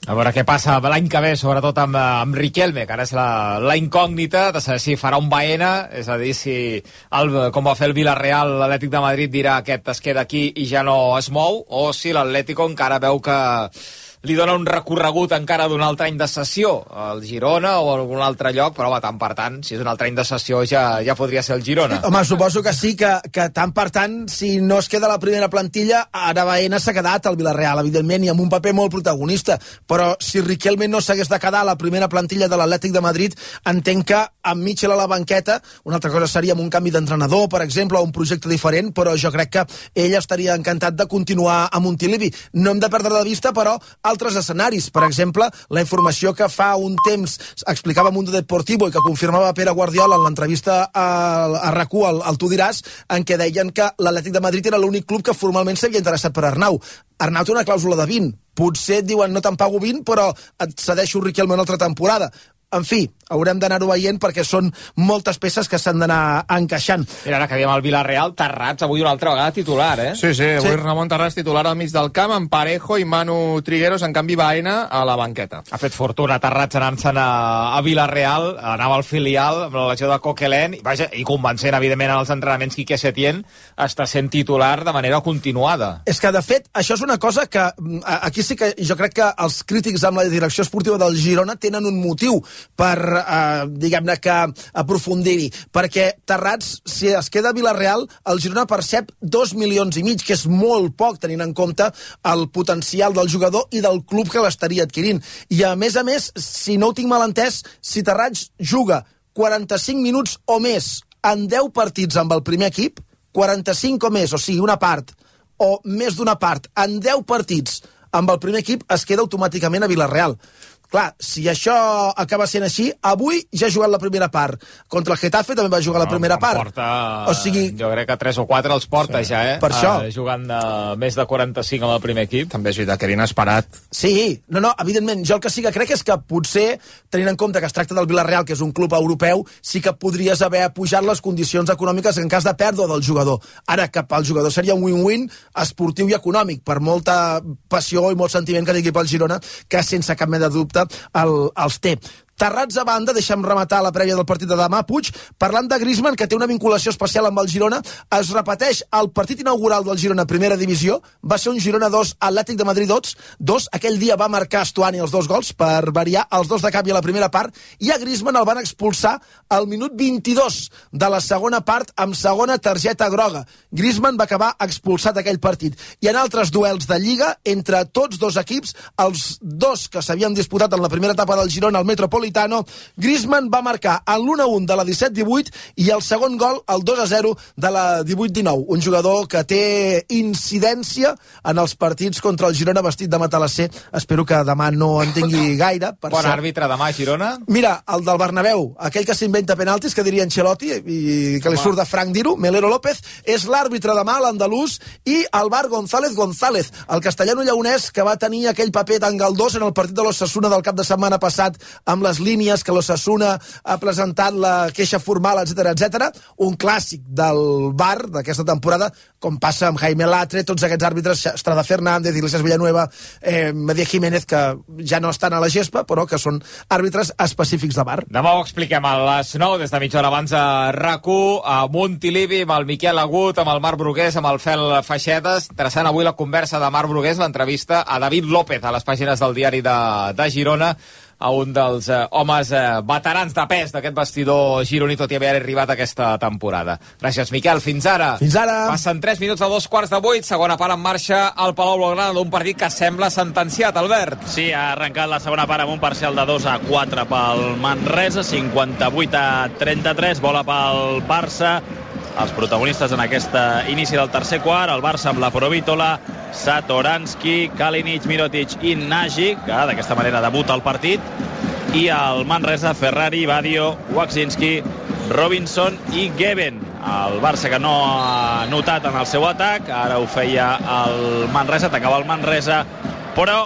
A veure què passa l'any que ve, sobretot amb, amb Riquelme, que ara és la, la incògnita de saber si farà un Baena, és a dir, si el, com va fer el Villarreal, l'Atlètic de Madrid dirà aquest es queda aquí i ja no es mou, o si l'Atlético encara veu que li dona un recorregut encara d'un altre any de sessió al Girona o a algun altre lloc, però home, tant per tant, si és un altre any de sessió ja, ja podria ser el Girona. Home, suposo que sí, que, que tant per tant, si no es queda la primera plantilla, ara Baena s'ha quedat al Villarreal, evidentment, i amb un paper molt protagonista, però si Riquelme no s'hagués de quedar a la primera plantilla de l'Atlètic de Madrid, entenc que amb Mitchell a la banqueta, una altra cosa seria amb un canvi d'entrenador, per exemple, o un projecte diferent, però jo crec que ell estaria encantat de continuar a Montilivi. No hem de perdre de vista, però, altres escenaris. Per exemple, la informació que fa un temps explicava Mundo Deportivo i que confirmava Pere Guardiola en l'entrevista a, a RAC u, al, al Tu diràs, en què deien que l'Atlètic de Madrid era l'únic club que formalment s'havia interessat per Arnau. Arnau té una clàusula de vint. Potser et diuen no te'n pago vint, però et cedeixo Riquelme una altra temporada. En fi, haurem d'anar-ho veient perquè són moltes peces que s'han d'anar encaixant. Mira, ara que diem el Villarreal, Tarrats avui una altra vegada titular, eh? Sí, sí, avui sí. Ramon Tarrats titular al mig del camp, amb Parejo i Manu Trigueros, en canvi Baena a la banqueta. Ha fet fortuna Tarrats anant-se'n a, a Villarreal, anava al filial amb la legió de Coquelin, i, vaja, i convencent, evidentment, en els entrenaments Quique Setién està sent titular de manera continuada. És que, de fet, això és una cosa que aquí sí que jo crec que els crítics amb la direcció esportiva del Girona tenen un motiu per, eh, diguem-ne que aprofundir-hi, perquè Tarrats, si es queda a Villarreal, el Girona percep dos milions i mig, que és molt poc tenint en compte el potencial del jugador i del club que l'estaria adquirint. I a més a més, si no ho tinc mal entès, si Tarrats juga quaranta-cinc minuts o més en deu partits amb el primer equip, quaranta-cinc o més, o sigui, una part, o més d'una part, en deu partits amb el primer equip, es queda automàticament a Villarreal. Clar, si això acaba sent així, avui ja ha jugat la primera part. Contra el Getafe també va jugar no, la primera part. Porta, o sigui, jo crec que tres o quatre els porta sí. ja, eh? Per això. Uh, jugant uh, més de quaranta-cinc amb el primer equip. També és veritat que era inesperat. Sí, no, no, evidentment. Jo el que sí que crec és que potser, tenint en compte que es tracta del Villarreal, que és un club europeu, sí que podries haver pujat les condicions econòmiques en cas de pèrdua del jugador. Ara, que pel jugador seria un win-win esportiu i econòmic, per molta passió i molt sentiment que digui pel Girona, que sense cap mena de dubte el, els té. Tarrats a banda, deixem rematar la prèvia del partit de demà, Puig, parlant de Griezmann, que té una vinculació especial amb el Girona, es repeteix el partit inaugural del Girona a primera divisió, va ser un Girona dos, Atlètic de Madrid dos, aquell dia va marcar Stuani els dos gols, per variar, els dos de canvi a la primera part, i a Griezmann el van expulsar al minut vint-i-dos de la segona part, amb segona targeta groga. Griezmann va acabar expulsat aquell partit. I en altres duels de Lliga, entre tots dos equips, els dos que s'havien disputat en la primera etapa del Girona al Metropolitano, Griezmann va marcar el l'u a u de la disset divuit i el segon gol, el dos a zero de la divuit dinou. Un jugador que té incidència en els partits contra el Girona vestit de matalasser. Espero que demà no en tingui gaire. Per bon ser... àrbitre demà, Girona? Mira, el del Bernabéu, aquell que s'inventa penaltis, que diria Ancelotti, i que li surt de franc dir-ho, Melero López, és l'àrbitre demà, l'andalús, i Alvar González González, el castellano-lleonès que va tenir aquell paper tan galdós en el partit de l'Osasuna del cap de setmana passat amb les línies que l'Osasuna ha presentat, la queixa formal, etcètera, etcètera. Un clàssic del V A R d'aquesta temporada, com passa amb Jaime Latre, tots aquests àrbitres, Estrada Fernández, Iglesias Villanueva, eh, Medía Jiménez, que ja no estan a la gespa, però que són àrbitres específics de V A R. Demà ho expliquem a les nou, des de mitja hora abans a RAC u, a Montilivi, amb el Miquel Agut, amb el Marc Brugués, amb el Fel Feixedes. Interessant avui la conversa de Marc Brugués, l'entrevista a David López, a les pàgines del diari de, de Girona, a un dels eh, homes eh, veterans de pes d'aquest vestidor gironí, tot i haver arribat aquesta temporada. Gràcies, Miquel. Fins ara. Fins ara. Passen tres minuts a dos quarts de vuit, segona part en marxa al Palau Blaugrana d'un partit que sembla sentenciat, Albert. Sí, ha arrencat la segona part amb un parcial de dos a quatre pel Manresa, cinquanta-vuit a trenta-tres, bola pel Barça. Els protagonistes en aquest inici del tercer quart, el Barça amb la Provítola, Satoranski, Kalinic, Mirotic i Nagy, que d'aquesta manera debuta el partit, i el Manresa, Ferrari, Badio, Waksinski, Robinson i Geben. El Barça que no ha notat en el seu atac, ara ho feia el Manresa, atacava el Manresa, però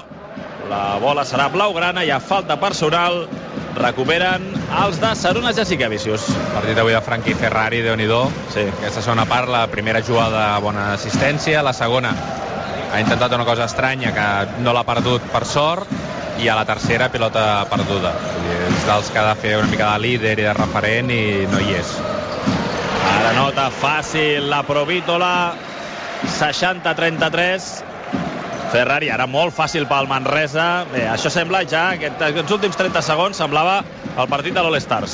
la bola serà blaugrana, hi ha falta personal, recuperen els de Sarunas Jassikevicius. Partit avui de Frankie Ferrari, Déu-n'hi-do. Sí. Aquesta segona part, la primera jugada bona assistència, la segona ha intentat una cosa estranya que no l'ha perdut per sort, i a la tercera pilota perduda. És dels que ha de fer una mica de líder i de referent i no hi és. Ara nota fàcil la Provítola, seixanta a trenta-tres. Ferrari, ara molt fàcil pel Manresa. Bé, això sembla ja, aquests últims trenta segons semblava el partit de l'All-Stars.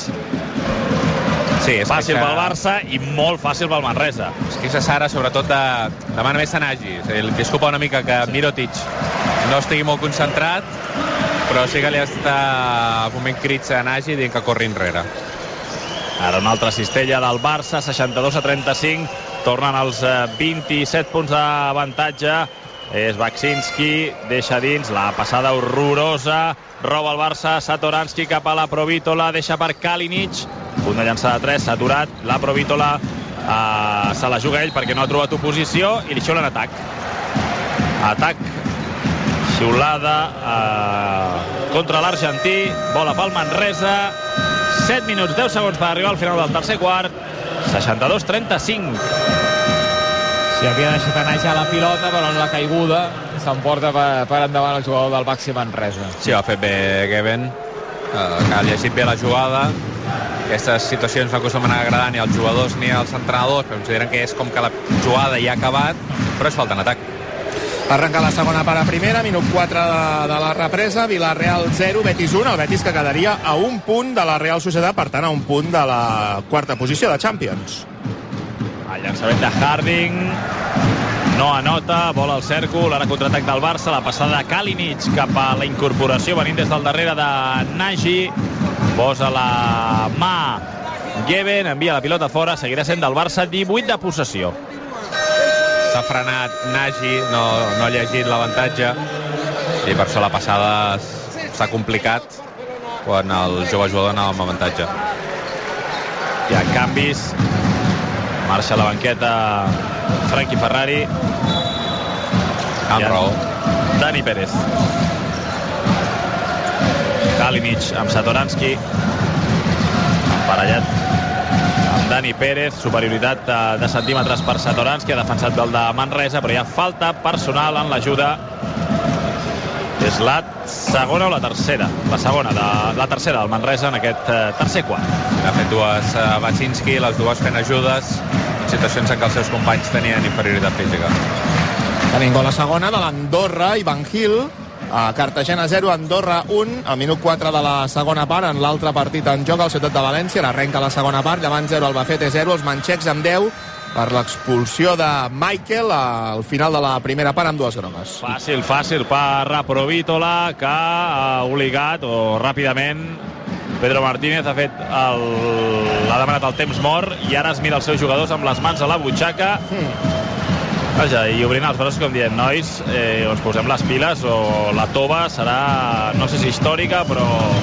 Sí, és fàcil que... pel Barça i molt fàcil pel Manresa. Es queixa Sara, sobretot, de... demana més Nagi. Li disculpa una mica que Mirotic no estigui molt concentrat, però sí que li està fent crits a Nagi dient que corri enrere. Ara una altra cistella del Barça, seixanta-dos a trenta-cinc. Tornen els vint-i-set punts d'avantatge. És Baksinski, deixa dins la passada horrorosa, roba el Barça, Satoranski cap a la Provítola, deixa per Kalinic, punt de llançada de tres, s'ha aturat, la Provítola eh, se la juga ell perquè no ha trobat oposició i li xiulen atac. Atac, xiulada eh, contra l'argentí, bola pel Manresa, set minuts, deu segons per arribar al final del tercer quart, seixanta-dos a trenta-cinc. Si havia deixat anar ja la pilota, però en la caiguda s'emporta per, per endavant el jugador del Baxi Manresa. Sí, ho ha fet bé Geben, eh, que ha llegit bé la jugada. Aquestes situacions no acostumen a agradar ni als jugadors ni als entrenadors, però consideren que és com que la jugada ja ha acabat, però és falta en atac. Arrenca la segona part a primera, minut quatre de, de la represa, Villarreal zero, Betis un, el Betis que quedaria a un punt de la Real Sociedad, per tant a un punt de la quarta posició de Champions. El llançament de Harding no anota, bola al cèrcol, ara contraatac del Barça, la passada de Kalinic cap a la incorporació venint des del darrere de Nagy, posa la mà Geben, envia la pilota fora, seguirà sent del Barça, divuit de possessió. S'ha frenat Nagy, no, no ha llegit l'avantatge i per això la passada s'ha complicat quan el jove jugador anava amb avantatge. Hi ha canvis, marxa a la banqueta Frankie Ferrari amb raó Dani Pérez. Kalinic amb Satoranski emparellat amb Dani Pérez, superioritat de, de centímetres per Satoranski, ha defensat el de Manresa, però hi ha falta personal en l'ajuda. És la segona o la tercera? La segona, de, la tercera del Manresa en aquest eh, tercer quart. Ha fet dues uh, Baczynski, les dues fent ajudes en situacions en què els seus companys tenien inferioritat física. Tenim gol a segona de l'Andorra i Van Gil. A Cartagena zero, Andorra un, al minut quatre de la segona part, en l'altre partit en joc al Ciutat de València, arrenca la segona part, Llevant zero, Albacete zero, els manxecs amb deu, per l'expulsió de Michael al final de la primera part amb dues grogues. Fàcil, fàcil per la Provítola, que ha obligat, o ràpidament, Pedro Martínez ha fet el... ha demanat el temps mort i ara es mira els seus jugadors amb les mans a la butxaca. Mm. Vaja, i obrint els braços com dient, nois, eh, ens posem les piles o la tova serà, no sé si històrica, però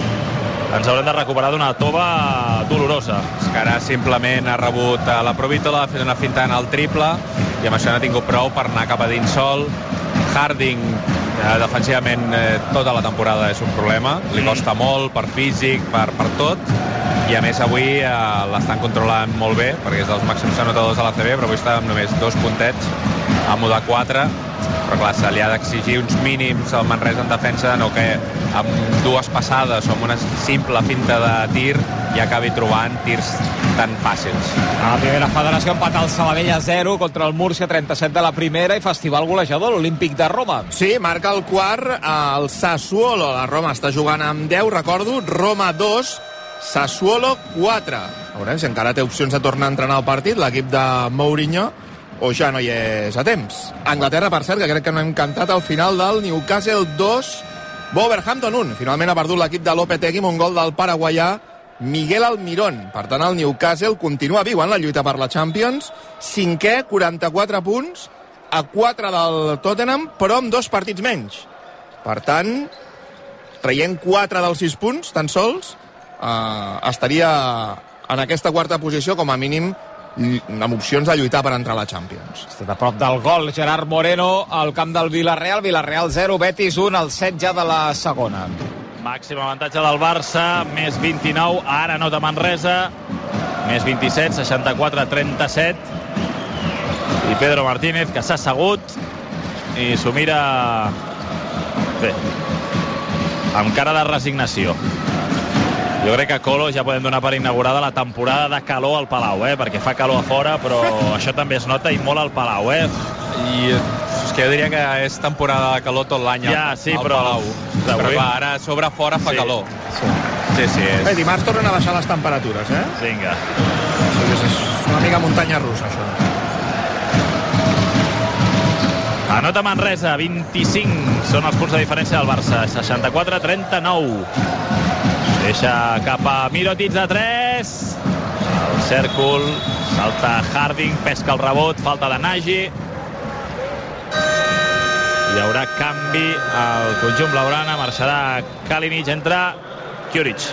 ens haurem de recuperar d'una tova dolorosa. És que ara simplement ha rebut a la Provítola, ha fet una finta en el triple i amb això no ha tingut prou per anar cap a dins sol. Harding, eh, defensivament, eh, tota la temporada és un problema, li costa molt per físic, per, per tot, i a més avui eh, l'estan controlant molt bé perquè és dels màxims anotadors de l'A C B, però avui està amb només dos puntets a mudar quatre, però clar, se li ha d'exigir uns mínims al Manresa en defensa, no que amb dues passades o amb una simple finta de tir ja acabi trobant tirs tan fàcils. A la primera federació empat el Sabadell a zero contra el Múrcia, trenta-set de la primera, i festival golejador, l'Olímpic de Roma. Sí, marca el quart el Sassuolo. La Roma està jugant amb deu, recordo, Roma dos, Sassuolo quatre. Veurem si encara té opcions de tornar a entrenar el partit l'equip de Mourinho, o ja no hi és a temps. Anglaterra, per cert, que crec que no hem cantat al final del Newcastle dos, Wolverhampton un. Finalment ha perdut l'equip de Lopetegui amb un gol del paraguaià Miguel Almirón. Per tant, el Newcastle continua viu en la lluita per la Champions. Cinquè, quaranta-quatre punts, a quatre del Tottenham, però amb dos partits menys. Per tant, traient quatre dels sis punts, tan sols, eh, estaria en aquesta quarta posició, com a mínim, amb opcions de lluitar per entrar a la Champions. Està a prop del gol Gerard Moreno al camp del Villarreal. Villarreal zero, Betis un, al set ja de la segona. Màxim avantatge del Barça, més vint-i-nou, ara nota Manresa, més vint-i-set, seixanta-quatre a trenta-set, i Pedro Martínez, que s'ha assegut i s'ho mira bé. amb cara de resignació. Jo crec que Colo ja podem donar per inaugurada la temporada de calor al Palau, eh? Perquè fa calor a fora, però això també es nota i molt al Palau, eh? I és que jo diria que és temporada de calor tot l'any ja, al, sí, al però, Palau. Però, però clar, ara a sobre fora fa sí. calor. Sí, sí, sí és... Bé, dimarts tornen a baixar les temperatures, eh? Vinga. Sí, és, és una mica muntanya russa, això. Anota Manresa, vint-i-cinc són els punts de diferència del Barça, seixanta-quatre a trenta-nou. Deixa cap a Mirotic de tres. El cèrcol, salta Harding, pesca el rebot, falta de Nagy. Hi haurà canvi al conjunt blaugrana, marxarà Kalinic, entra Kjuric.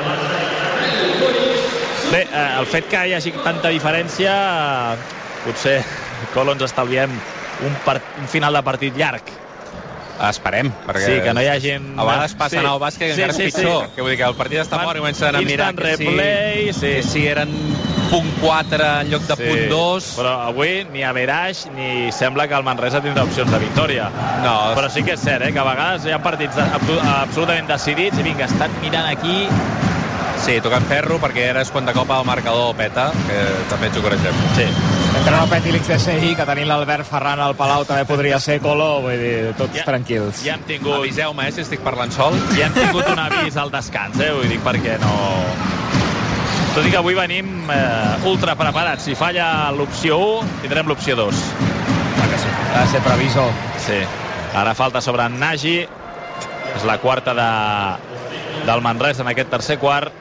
Bé, eh, el fet que hi hagi tanta diferència, potser Colo ens estalviem un, part, un final de partit llarg. Esperem, perquè sí, que no hi hagin... a vegades passen sí. al bàsquet que sí, encara sí, és pitjor, sí. que vull dir que el partit està mort i comencen a mirar que si, replay, sí. que si eren punt quatre en lloc de sí. punt dos. Però avui ni average ni sembla que el Manresa tindrà opcions de victòria. No. Però sí que és cert, eh, que a vegades hi ha partits absolutament decidits i vinga, estan mirant aquí... Sí, tocant ferro, perquè ara és quan de cop el marcador peta, que també ens ho coneixem. Sí. Mentre no peti l'X D C I, que tenint l'Albert Ferran al Palau també podria ser Colo, vull dir, tots ja, tranquils. Ja hem tingut... Aviseu-me, eh, si estic parlant sol. Ja hem tingut un avís al descans, eh, vull dir, perquè no... Tot i que avui venim eh, ultra preparats. Si falla l'opció u, tindrem l'opció dos. Clar que sí. Ha de ser previsor. Sí. Ara falta sobre en Nagy. És la quarta de, del Manresa en aquest tercer quart.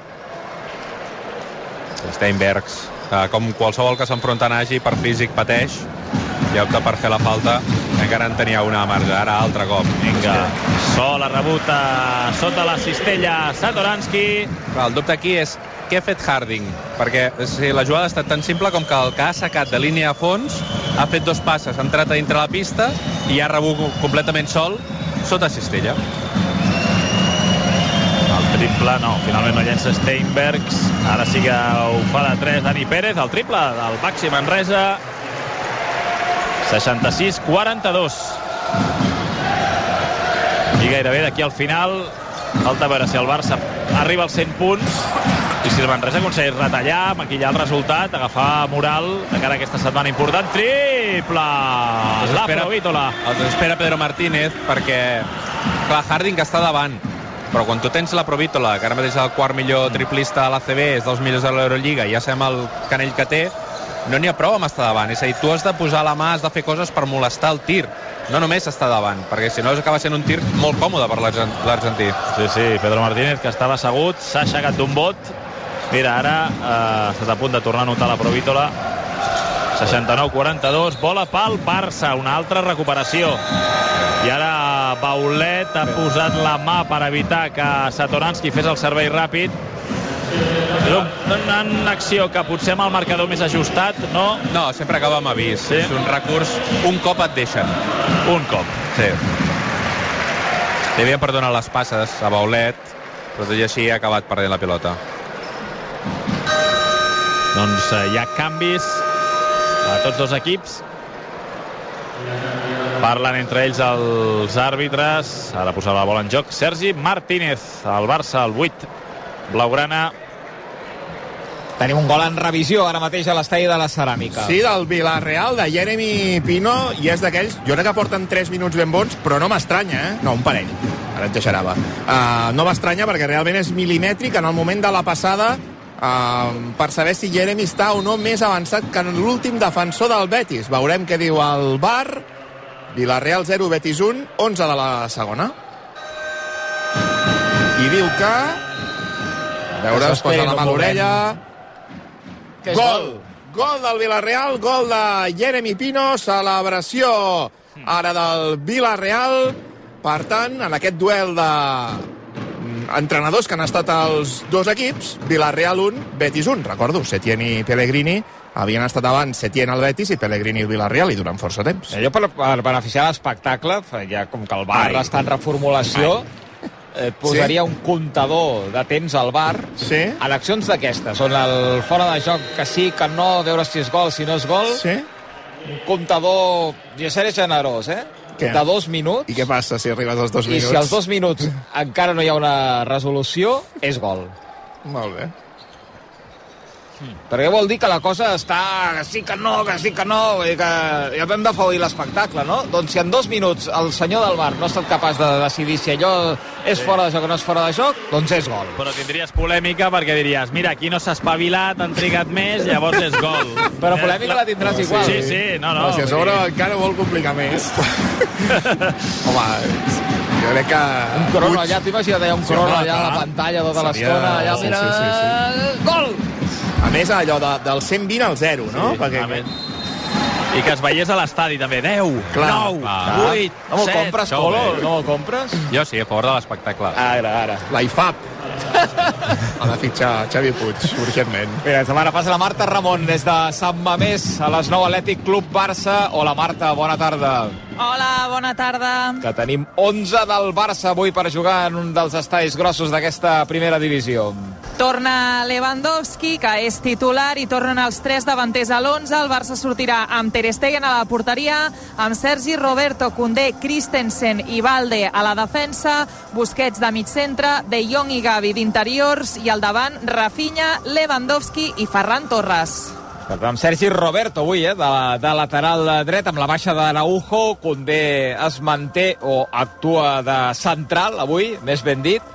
Steinbergs, com qualsevol que s'enfronta a Nagy, per físic pateix i opta per fer la falta. Encara en tenia una marge, ara altre cop. Vinga, Sol, la rebuta sota la cistella, Satoranski. El dubte aquí és què ha fet Harding, perquè si la jugada ha estat tan simple com que el que ha assecat de línia a fons ha fet dos passes, ha entrat a dintre la pista i ha rebut completament sol sota cistella. Triple, no, finalment no llença Steinbergs, ara sí que ho fa de tres Dani Pérez, el triple del Baxi Manresa, seixanta-sis quaranta-dos. I gairebé d'aquí al final falta veure si el Barça arriba als cent punts i si el Manresa aconsegueix retallar, maquillar el resultat, agafar moral de cara a aquesta setmana important. Triple! La Provítola. Els espera Pedro Martínez perquè, clar, Harding que està davant, però quan tu tens la Provítola, que ara mateix és el quart millor triplista a l'A C B, és dels millors de l'Eurolliga, i ja sabem el canell que té, no n'hi ha prou amb estar davant. És a dir, tu has de posar la mà, has de fer coses per molestar el tir, no només estar davant, perquè si no acaba sent un tir molt còmode per l'argentí. Sí, sí, Pedro Martínez, que estava assegut, s'ha aixecat d'un bot. Mira, ara eh, està a punt de tornar a notar la Provítola. seixanta-nou quaranta-dos, bola pel Barça, una altra recuperació. I ara Baulet ha posat la mà per evitar que Satoranski fes el servei ràpid. És una acció que potser amb el marcador més ajustat, no? No, sempre acaba amb avís. Sí? És un recurs, un cop et deixen. Un cop. Sí. Li havien perdonat les passes a Baulet, però tot i així ha acabat perdent la pilota. Doncs eh, hi ha canvis a tots dos equips. Parlen entre ells els àrbitres. Ara posava la bola en joc Sergi Martínez, el Barça, el vuit blaugrana. Tenim un gol en revisió ara mateix a l'estadi de la Ceràmica. Sí, del Villarreal, de Jeremy Pino, i és d'aquells, jo crec que porten tres minuts ben bons, però no m'estranya, eh? No, un parell, ara exagerava. Uh, no m'estranya perquè realment és milimètric en el moment de la passada, uh, per saber si Jeremy està o no més avançat que l'últim defensor del Betis. Veurem què diu el V A R. Villarreal zero, Betis un, onze de la segona. I diu que... A veure, es posa la mà a l'orella. Gol! Gol del Villarreal, gol de Jeremy Pino, celebració ara del Villarreal. Per tant, en aquest duel de entrenadors que han estat els dos equips, Villarreal un, Betis un. Recordo, Setién i Pellegrini havien estat abans Setién al Betis i Pellegrini al Villarreal, i durant força temps. Jo, per, per beneficiar l'espectacle, ja com que el V A R està en reformulació, eh, posaria sí? un comptador de temps al V A R sí? en accions d'aquestes, on el fora de joc que sí, que no, veure si és gol, si no és gol. Sí? Un comptador, ja seré generós, eh? què? De dos minuts. I què passa si arribes als dos minuts? I si als dos minuts encara no hi ha una resolució, és gol. Molt bé. Perquè vol dir que la cosa està que sí que no, que sí que no, vull dir que ja vam d'afavorir l'espectacle, no? Doncs si en dos minuts el senyor del bar no ha estat capaç de decidir si allò és sí. fora de joc o no és fora de joc, doncs és gol. Però tindries polèmica perquè diries, mira, aquí no s'ha espavilat, han trigat més, llavors és gol. Però polèmica la tindràs sí, igual. Sí, sí, no, no. Però si a sobre encara vol complicar més. Home, jo crec que... Un crono allà, t'imagina't allà un crono allà a la pantalla tota l'estona, allà, mira... Sí, sí, sí, sí. Gol! A més, allò de, del cent vint al zero, no? Sí, perquè... I que es veiés a l'estadi també. deu, nou, vuit, no m'ho set... compres, Colo? No m'ho compres? Jo sí, a favor de l'espectacle. Ara, ara. La I F A P. Ha de fitxar Xavi Puig, urgentment. Mira, demà passa la Marta Ramon des de Sant Mamés a les nou Atlètic Club Barça. Hola, Marta, bona tarda. Hola, bona tarda. Que tenim onze del Barça avui per jugar en un dels estadis grossos d'aquesta primera divisió. Torna Lewandowski, que és titular, i tornen els tres davanters a l'onze. El Barça sortirà amb Ter Stegen a la porteria, amb Sergi Roberto, Koundé, Christensen i Valde a la defensa, Busquets de mig centre, De Jong i Gavi d'interiors, i al davant Rafinha, Lewandowski i Ferran Torres. Amb Sergi Roberto avui, eh, de, de lateral dret, amb la baixa d'Araujo. Koundé es manté o actua de central avui, més ben dit,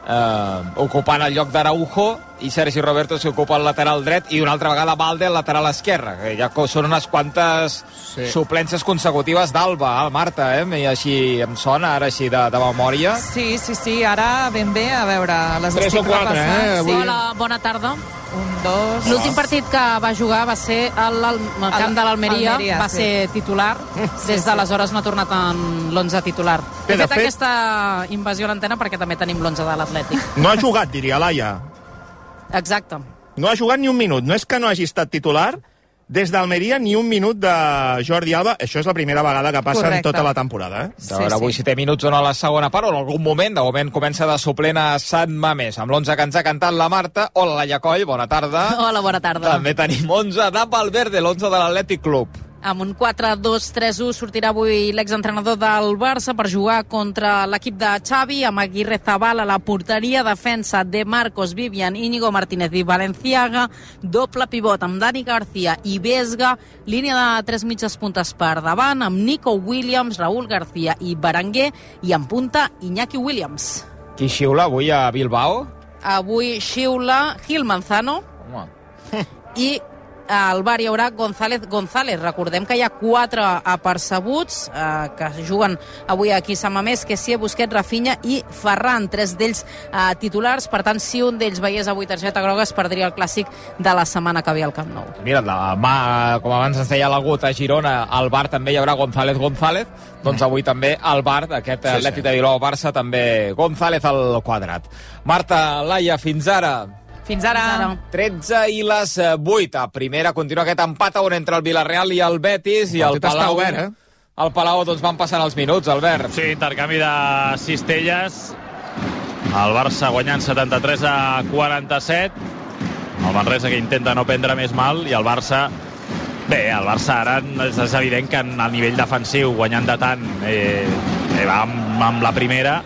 eh, ocupant el lloc d'Araujo, i Sergi Roberto s'ocupa el lateral dret, i una altra vegada Valde al lateral esquerre, que ja són unes quantes sí. suplències consecutives d'Alba, eh, Marta, eh? I així em sona, ara així de, de memòria. Sí, sí, sí, ara ben bé, a veure, les tres estic o quatre, repassant. eh? Avui... Hola, bona tarda. Un, dos... L'últim partit que va jugar va ser al, al, al camp de l'Almeria, va sí. ser titular. Sí, Des d'aleshores no ha tornat en l'onze titular. Bé, He fet, fet aquesta invasió a l'antena perquè també tenim l'onze de l'Atlètic. No ha jugat, diria Laia. Exacte. No ha jugat ni un minut. No és que no hagi estat titular, des d'Almeria ni un minut de Jordi Alba. Això és la primera vegada que passa Correcte. en tota la temporada. Eh? Sí, a veure avui sí. si té minuts o no a la segona part, o en algun moment, de moment comença de suplent a Sant Mamés, amb l'onze que ens ha cantat la Marta. Hola, Laia Coll, bona tarda. Hola, bona tarda. També tenim onze de Valverde, l'onze de l'Atlètic Club. Amb un quatre dos tres u sortirà avui l'exentrenador del Barça per jugar contra l'equip de Xavi, amb Aguirre Zabal a la porteria, defensa de Marcos, Vivian, Íñigo Martínez i Valenciaga, doble pivot amb Dani García i Vesga, línia de tres mitges puntes per davant, amb Nico Williams, Raúl García i Berenguer, i en punta Iñaki Williams. Qui xiula avui a Bilbao? Avui xiula Gil Manzano. Home. I al bar hi haurà González González. Recordem que hi ha quatre apercebuts eh, que juguen avui aquí a Sant Mamés, que sí, Busquets, Rafinha i Ferran, tres d'ells eh, titulars. Per tant, si un d'ells veiés avui targeta groga, es perdria el clàssic de la setmana que ve al Camp Nou. Mira, demà, com abans ens deia l'Agut, a Girona, al bar també hi haurà González González, doncs avui també al bar d'aquest sí, Atlètic sí. de Bilbao-Barça, també González al quadrat. Marta, Laia, fins ara. Fins ara. tretze i les vuit. A primera continua aquest empat on entre el Villarreal i el Betis, i el Palau... Obert, eh? El Palau, doncs, van passant els minuts, Albert. Sí, intercanvi de cistelles. El Barça guanyant setanta-tres a quaranta-set. El Manresa que intenta no prendre més mal, i el Barça... Bé, el Barça ara és evident que en el nivell defensiu, guanyant de tant, eh, eh, va amb, amb la primera,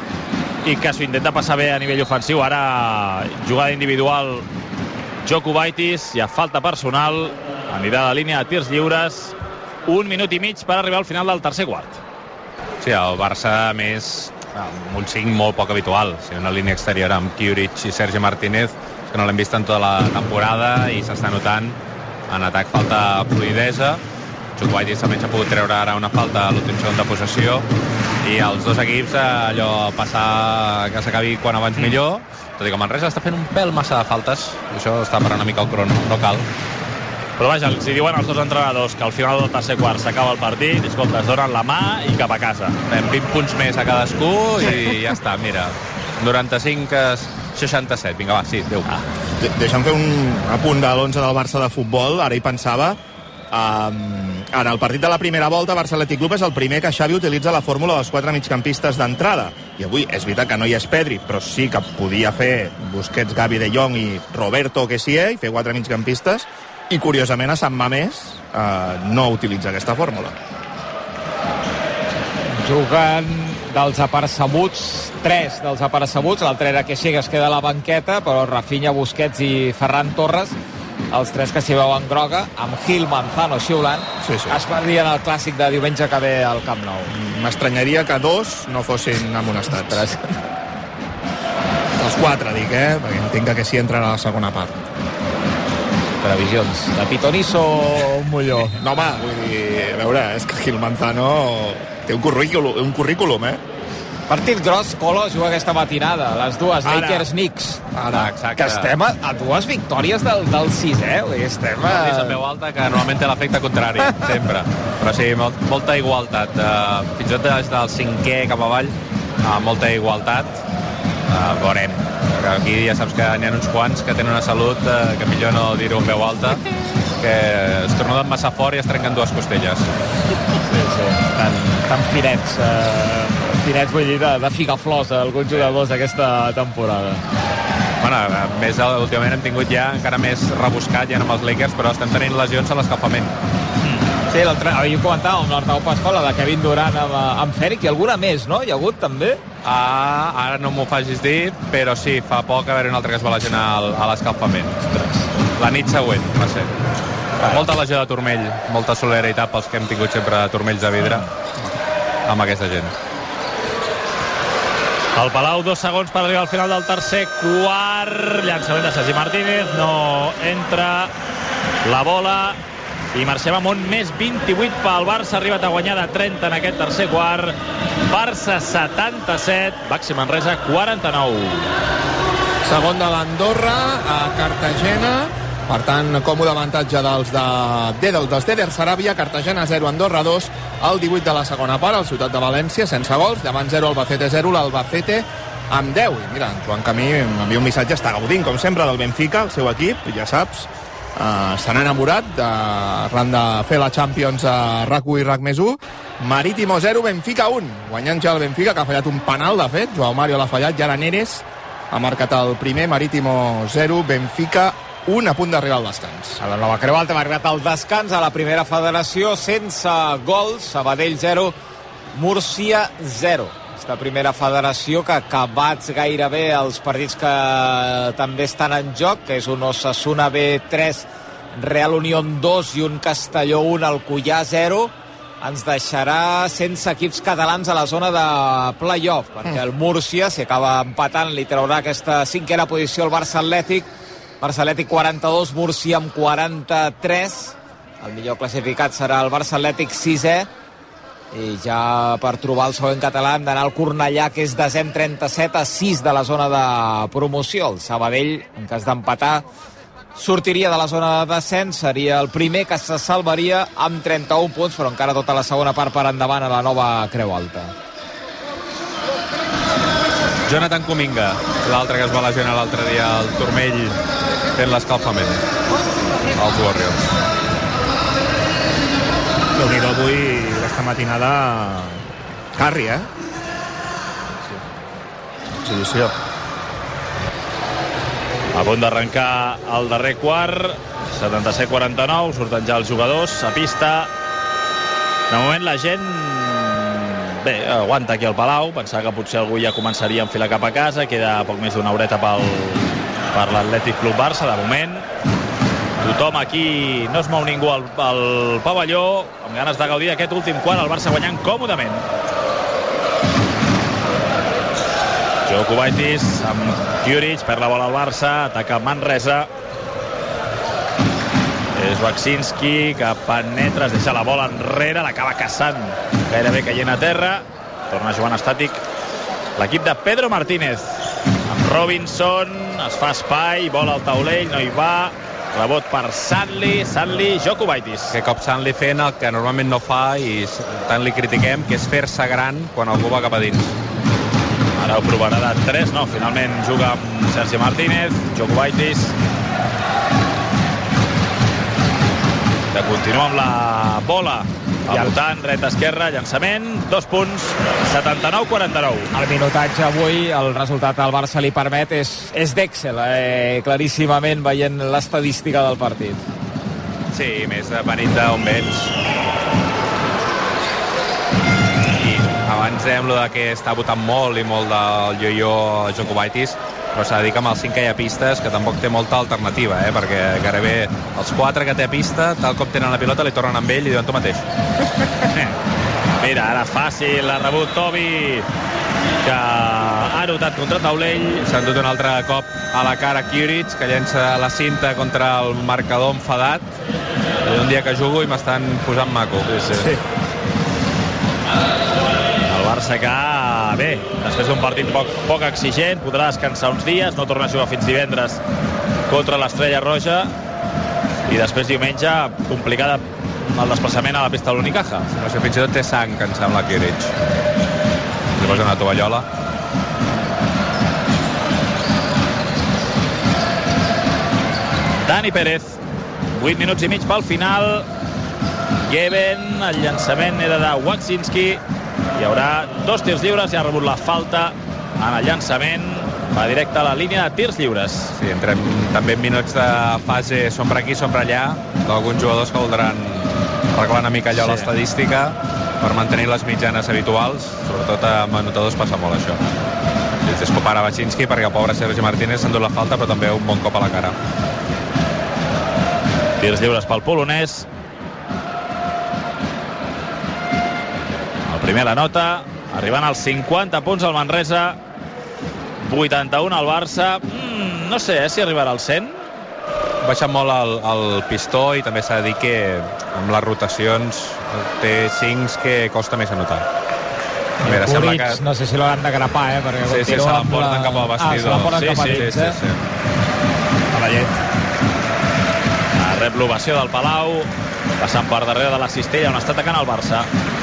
i que s'ho intenta passar bé a nivell ofensiu. Ara jugada individual, Jokubaitis, hi ha falta personal, anirà a la línia de tirs lliures, un minut i mig per arribar al final del tercer quart. Sí, el Barça, més, amb un cinc molt poc habitual, o sigui, una línia exterior amb Kiuric i Sergi Martínez, que no l'hem vist en tota la temporada, i s'està notant en atac falta fluidesa. Jokubaitis també s'ha pogut treure ara una falta a l'últim segon de possessió, i els dos equips, allò, passar que s'acabi quan abans millor, tot i que Manresa està fent un pèl massa de faltes, això està parant una mica el crono, no cal. Però vaja, els diuen els dos entrenadors que al final del tercer quart s'acaba el partit, i escolta, es donen la mà i cap a casa. Fem vint punts més a cadascú i ja està, mira, noranta-cinc a seixanta-set, vinga va, sí, adéu. Ah. De Deixa'm fer un apunt de l'onze del Barça de futbol, ara hi pensava. Um, en el partit de la primera volta, Barça Atlètic Club és el primer que Xavi utilitza la fórmula dels quatre migcampistes d'entrada, i avui és veritat que no hi és Pedri, però sí que podia fer Busquets, Gavi, De Jong i Roberto Kessié, i fer quatre migcampistes, i curiosament a Sant Mamés uh, no utilitza aquesta fórmula. Juguen dels apercebuts, tres dels apercebuts, l'altre era que Xega es queda a la banqueta, però Rafinha, Busquets i Ferran Torres, els tres que s'hi veuen groga, amb Gil, Manzano xiulant, sí, sí. es perdien el clàssic de diumenge que ve al Camp Nou. M'estranyaria que dos no fossin amonestats. Els quatre, dic, eh? Perquè entenc que s'hi entren a la segona part. Previsions. De Pitoniso o Molló? No, home, vull dir, a veure, és que Gil Manzano té un currículum, un currículum eh? Partit gros, Colo juga aquesta matinada, les dues, Lakers-Knicks. Ara, exacte. Que estem a, a dues victòries del, del sisè, eh? Estem a... No, en veu alta, que normalment té l'efecte contrari, sempre. Però sí, molt, molta igualtat. Uh, fins i tot des del cinquè cap avall, uh, molta igualtat. Uh, veurem. Aquí ja saps que n'hi ha uns quants que tenen una salut uh, que millor no dir-ho en veu alta, que es tornen massa fort i es trenquen dues costelles. Sí, sí. Tan, tan finets, uh, finets vull dir, de, de figaflors alguns jugadors d'aquesta temporada. Bueno, a més, últimament hem tingut ja encara més rebuscat ja amb els Lakers, però estem tenint lesions a l'escalfament. Sí, l'altre, ahir ho comentàvem amb l'Arnau Pasqual, la de Kevin Durant amb, amb Fèric, i alguna més, no? Hi ha hagut, també? Ah, ara no m'ho facis dir, però sí, fa poc va haver un altre que es va lesionar a l'escalfament. La nit següent, va ser. Molta lesió de turmell, molta solidaritat pels que hem tingut sempre turmells de vidre amb aquesta gent. Al Palau, dos segons per arribar al final del tercer quart. Llançament de Sergi Martínez, no entra la bola. I marxem amb un més vint-i-vuit pel Barça, ha arribat a guanyar de trenta en aquest tercer quart. Barça setanta-set, Baxi Manresa quaranta-nou. Segon de l'Andorra a Cartagena, per tant còmode avantatge dels de Dedel, dels d'Eder Saràbia. Cartagena zero, Andorra dos, al divuit de la segona part, al Ciutat de València sense gols, davant zero, Albacete zero, l'Albacete amb deu. I mira, en Joan Camí m'envia un missatge, està gaudint com sempre del Benfica, el seu equip, ja saps. Uh, se n'ha enamorat de, arran de fer la Champions a RAC u i RAC més u. Marítimo zero, Benfica un, guanyant ja el Benfica, que ha fallat un penal, de fet. Joao Mario l'ha fallat, i ara Neres ha marcat el primer. Marítimo zero, Benfica un, a punt d'arribar al descans. A la nova Creu Alta hem arribat al descans a la primera federació sense gols. Sabadell zero, Múrcia zero. Aquesta primera federació que acabats gairebé els partits que també estan en joc, que és un Osasuna B tres, Real Unión dos i un Castelló un, Alcoyà zero, ens deixarà sense equips catalans a la zona de play-off, perquè el Múrcia, si acaba empatant, li traurà aquesta cinquena posició al Barça Atlètic. Barça Atlètic quaranta-dos, Múrcia amb quaranta-tres. El millor classificat serà el Barça Atlètic sisè. I ja per trobar el següent català hem d'anar al Cornellà, que és desè amb trenta-set, a sis de la zona de promoció. El Sabadell, en cas d'empatar, sortiria de la zona de descens, seria el primer que se salvaria amb trenta-un punts, però encara tota la segona part per endavant a la nova Creu Alta. Jonathan Kuminga, l'altre que es va lesionar l'altre dia al turmell fent l'escalfament als Warriors. Déu-n'hi-do, avui, aquesta matinada, Carri, eh? Exhibició. A punt d'arrencar el darrer quart, setanta-set quaranta-nou, surten ja els jugadors a pista. De moment la gent, bé, aguanta aquí al Palau, pensava que potser algú ja començaria a enfilar cap a casa, queda poc més d'una horeta pel, per l'Atlètic Club Barça, de moment. Tothom aquí, no es mou ningú al, al pavelló, amb ganes de gaudir d'aquest últim quart, el Barça guanyant còmodament. Jokubaitis amb Juric, perd la bola al Barça, ataca Manresa. És Baksinski que penetra, es deixa la bola enrere, l'acaba caçant, gairebé caient a terra. Torna jugant estàtic l'equip de Pedro Martínez. Amb Robinson, es fa espai, bola al taulell, no hi va. Rebot per Sanli, Sanli, Jokubaitis. Que cop Sanli fent el que normalment no fa i tant li critiquem, que és fer-se gran quan algú va cap a dins. Ara ho provarà de tres, no, finalment juga amb Sergi Martínez, Jokubaitis. De continuar amb la bola, al voltant, dreta, esquerra, llançament, dos punts, setanta-nou quaranta-nou. El minutatge avui, el resultat al Barça li permet, és, és d'Excel, eh, claríssimament, veient l'estadística del partit. Sí, més depenent d'on vens. I abans dèiem lo de que està votant molt i molt del yo-yo Jokubaitis, però s'ha de dir que amb els cinc que hi ha pistes, que tampoc té molta alternativa, eh? Perquè gairebé els quatre que té a pista, tal com tenen la pilota, li tornen amb ell i diuen tu mateix. Mira, ara fàcil, ha rebut Tobi, que ha notat contra taulell. S'han dut un altre cop a la cara Kjuric, que llença la cinta contra el marcador enfadat. És un dia que jugo i m'estan posant maco. Sí, sí. El Barça que, bé, després d'un partit poc, poc exigent, podrà descansar uns dies, no torna a jugar fins divendres contra l'Estrella Roja, i després diumenge complicada el desplaçament a la pista de l'Unicaja. No sé, fins i tot té sang, que em sembla, Kjuric. Li posa una tovallola. Dani Pérez, vuit minuts i mig pel final. Geben, el llançament era de Waksinski. Hi haurà dos tirs lliures, i ha rebut la falta en el llançament. Va directe a la línia de tirs lliures. Sí, entrem també en minuts de fase sombra aquí, sombra allà, d'alguns jugadors que voldran arreglar una mica allò sí. L'estadística per mantenir les mitjanes habituals, sobretot amb anotadors passa molt això. És copar a Waksinski perquè el pobre Sergi Martínez s'ha endut la falta, però també un bon cop a la cara. Tirs lliures pel polonès. El primer la nota, arribant als cinquanta punts al Manresa, vuitanta-un al Barça. Mm, no sé eh, si arribarà al cent. Ha baixat molt el, el pistó, i també s'ha de dir que amb les rotacions té cinc que costa més anotar. Veure, Curic, que... no sé si l'hauran de grapar, eh? Perquè sí, sí, se l'emporten la... cap al vestidor. Ah, se l'emporten sí, cap a sí, dins, sí, eh? sí, sí. A la llet. Rep l'ovació del Palau, passant per darrere de la cistella on està atacant el Barça.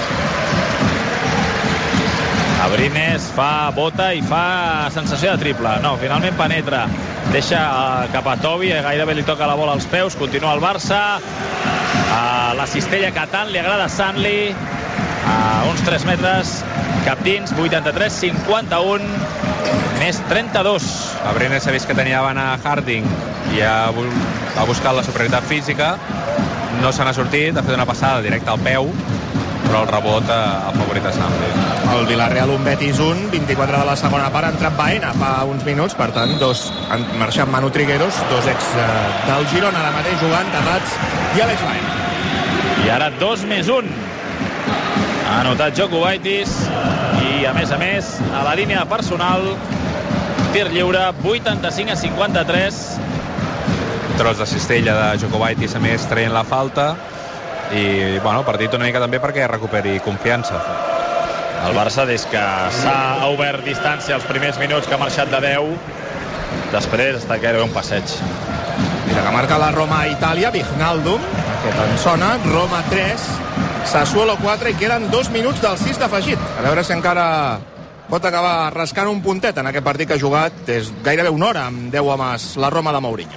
Abrines fa bota i fa sensació de triple. No, finalment penetra. Deixa cap a Tobi, gairebé li toca la bola als peus. Continua el Barça. A la cistella que tant li agrada a Sanli. A uns tres metres cap dins. vuitanta-tres cinquanta-un més trenta-dos. Abrines ha vist que tenia davant a Harding i ha, ha buscat la superioritat física. No se n'ha sortit, ha fet una passada directa al peu, però el rebot ha favorit a Sanli. El Villarreal un Betis un, vint-i-quatre de la segona part, ha entrat Baena fa uns minuts, per tant, dos han marxat Manu Trigueros, dos ex eh, del Girona ara mateix jugant, Terrats i Àlex Baena. I ara dos més un. Ha anotat Jokubaitis i, a més a més, a la línia personal, tir lliure, vuitanta-cinc a cinquanta-tres. Tros de cistella de Jokubaitis, a més, traient la falta. I, bueno, partit una mica també perquè recuperi confiança. El Barça, des que s'ha obert distància els primers minuts, que ha marxat de deu, després està gairebé un passeig. Mira que marca la Roma a Itàlia, Wijnaldum, aquest en sona, Roma tres, Sassuolo quatre, i queden dos minuts del sis d'afegit. A veure si encara pot acabar rascant un puntet en aquest partit que ha jugat és gairebé una hora amb deu homes la Roma de Mourinho.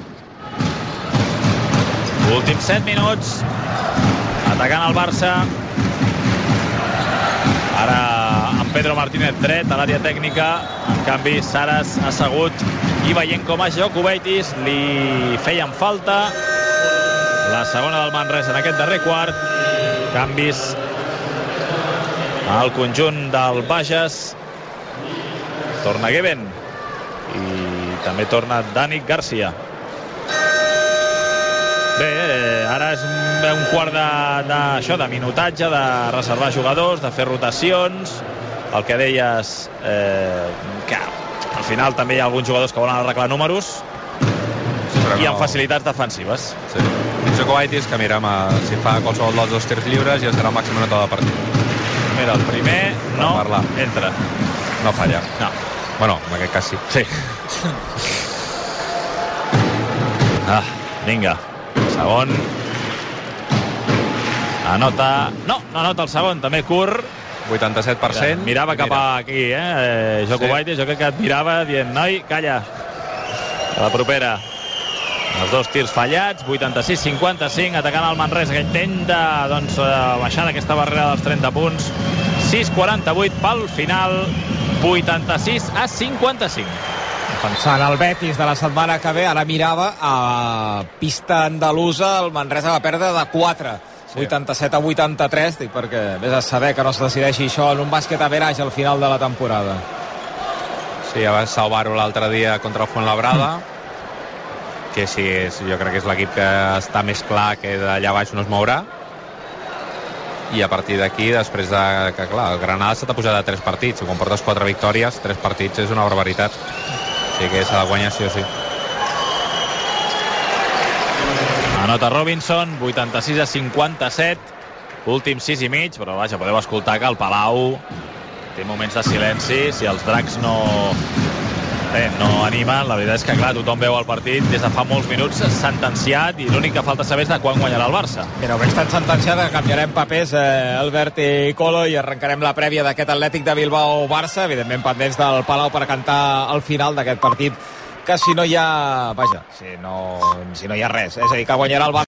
Últims set minuts, atacant el Barça. Ara amb Pedro Martínez dret a l'àrea tècnica, en canvi Saras assegut i veient com a Jokubaitis li feien falta. La segona del Manresa en aquest darrer quart. Canvis al conjunt del Bages. Torna Geben i també torna Dani Garcia. Bé, ara és un quart de, de, això, de minutatge, de reservar jugadors, de fer rotacions. El que deies, eh, que al final també hi ha alguns jugadors que volen arreglar números, sí, i amb no... facilitats defensives. Sí. Jokubaitis, que mirem a, si fa qualsevol dels dos tirs lliures, ja serà el màxim nota del partit. Mira, el primer no parlar. Entra. No falla. No. Bueno, en aquest cas sí. Sí. Ah, vinga. Segon. Anota... No, no anota el segon, també curt. vuitanta-set per cent. Mira, mirava cap Mira. aquí, eh? Jokubaitis, sí. Jo crec que et mirava dient, noi, calla. A la propera. Els dos tirs fallats, vuitanta-sis cinquanta-cinc, atacant el Manresa, que intenta doncs, baixar d'aquesta barrera dels trenta punts. sis quaranta-vuit pel final, vuitanta-sis a cinquanta-cinc. Pensant el Betis de la setmana que ve, ara mirava a pista andalusa, el Manresa va perdre de quatre Sí. vuitanta-set a vuitanta-tres, dic, perquè vés a saber que no es decideixi això en un bàsquet average al final de la temporada. Sí, ja va salvar-ho l'altre dia contra el Fuenlabrada, mm. que sí, és, jo crec que és l'equip que està més clar que d'allà baix no es mourà, i a partir d'aquí, després de que, clar, el Granada s'ha pujat a tres partits, i quan portes quatre victòries, tres partits és una barbaritat. O sigui que s'ha de guanyar sí o sí. Anota Robinson, vuitanta-sis a cinquanta-set, últim sis i mig, però vaja, podeu escoltar que el Palau té moments de silenci, si els Dracs no... Bé, no animen, la veritat és que clar, tothom veu el partit des de fa molts minuts sentenciat i l'únic que falta saber és de quan guanyarà el Barça. Mira, ho veig tan sentenciat que canviarem papers, eh, Albert i Colo, i arrencarem la prèvia d'aquest Atlètic de Bilbao-Barça, evidentment pendents del Palau per cantar al final d'aquest partit, que si no hi ha... Vaja, si no, si no hi ha res, és a dir, que guanyarà el Barça